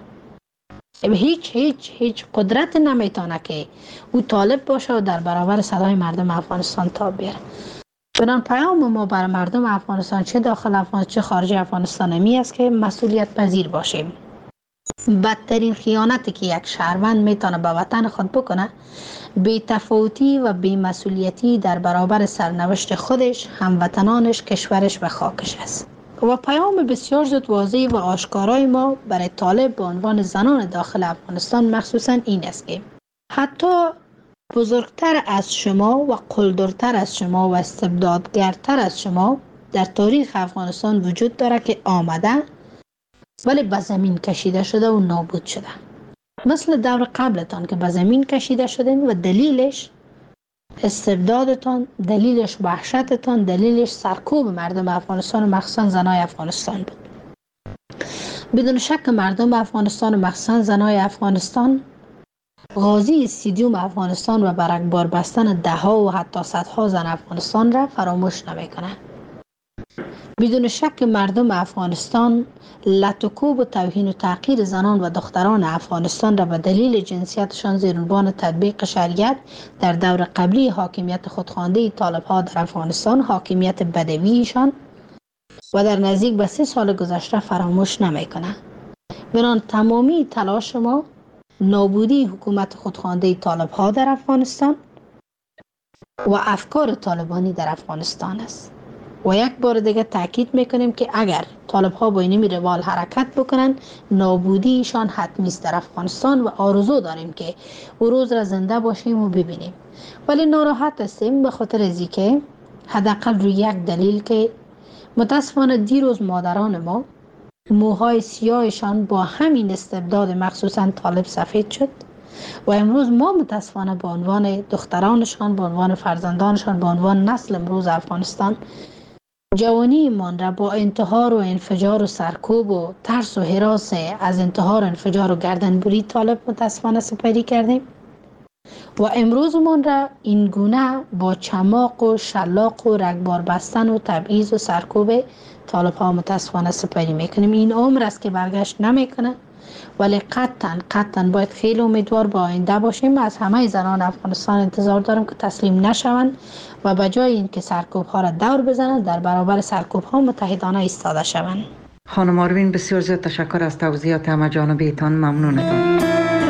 [SPEAKER 5] هیچ هیچ هیچ قدرت نمیتونه که او طالب باشه و در برابر صدای مردم افغانستان تاب بیاره. بنان پیام ما بر مردم افغانستان، چه داخل افغانستان چه خارج افغانستان، می است که مسئولیت پذیر باشیم. بدترین خیانتی که یک شهروند میتونه به وطن خود بکنه، بی تفاوتی و بی مسئولیتی در برابر سرنوشت خودش، هموطنانش، کشورش و خاکش است. و پیام بسیار زود واضح و آشکارای ما برای طالب به عنوان زنان داخل افغانستان مخصوصا این است که حتی بزرگتر از شما و قلدرتر از شما و استبدادگرتر از شما در تاریخ افغانستان وجود داره که آمده ولی به زمین کشیده شده و نابود شده. مثل دور قبلتان که به زمین کشیده شدین و دلیلش استبدادتان، دلیلش وحشتتان، دلیلش سرکوب مردم افغانستان و مخصوصا زنای افغانستان بود. بدون شک مردم افغانستان و مخصوصا زنای افغانستان غازی استیدیوم افغانستان و برگبار بستن ده ها و حتی صدها زن افغانستان را فراموش نمیکنه. بدون شک مردم افغانستان لطکوب و توهین و تحقیر زنان و دختران افغانستان را به دلیل جنسیتشان زیر عنوان تطبیق شریعت در دور قبلی حاکمیت خودخوانده طالب ها در افغانستان، حاکمیت بدویشان و در نزدیک به سه سال گذشته فراموش نمیکنه. بنان تمامی تلاش ما نابودی حکومت خودخوانده طالب ها در افغانستان و افکار طالبانی در افغانستان است. و یک بار دیگه تاکید میکنیم که اگر طالب ها با این روال حرکت بکنن، نابودیشان حتمی است در افغانستان و آرزو داریم که او روز را زنده باشیم و ببینیم. ولی ناراحت هستیم به خاطر از اینکه حداقل روی یک دلیل که متاسفانه دیروز مادران ما موهای سیاهشان با همین استبداد مخصوصا طالب سفید شد و امروز ما متاسفانه به عنوان دخترانشان، به عنوان فرزندانشان، به عنوان نسل امروز افغانستان جوانی من را با انتحار و انفجار و سرکوب و ترس و هراس از انتحار و انفجار و گردنبری طالب متاسفانه سپری کردیم و امروز من را این گونه با چماق و شلاق و رگبار بستن و تبعیض و سرکوب طالب ها متاسفانه سپری میکنیم. این عمر است که برگشت نمیکنه، ولی قطعا قطعا باید خیلی امیدوار با آینده باشیم. از همه زنان افغانستان انتظار دارم که تسلیم نشوند و به جای اینکه سرکوب ها را دور بزنند در برابر سرکوب ها متحدانه ایستاده شوند.
[SPEAKER 25] خانم آروین بسیار زیاد تشکر از توضیحات همه جانبیتان. ممنونتان.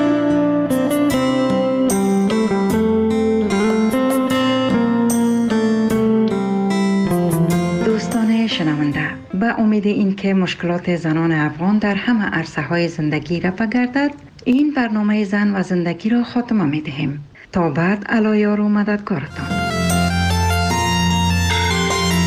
[SPEAKER 25] دوستان شنونده، به امید اینکه مشکلات زنان افغان در همه عرصه های زندگی رفع گردد، این برنامه زن و زندگی را خاتمه می دهیم. تا بعد، الایار و مددگارتان.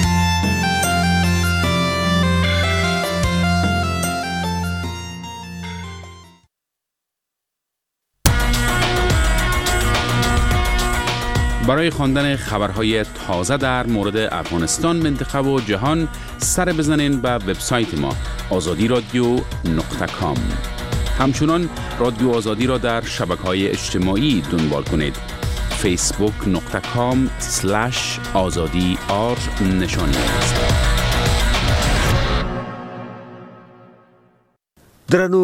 [SPEAKER 10] برای خواندن خبرهای تازه در مورد افغانستان، منطقه و جهان سر بزنین به وبسایت ما آزادی رادیو نقطه کام. همچنان رادیو آزادی را در شبکه‌های اجتماعی دنبال کنید. فیسبوک نقطه کام سلش آزادی آر نشانی است.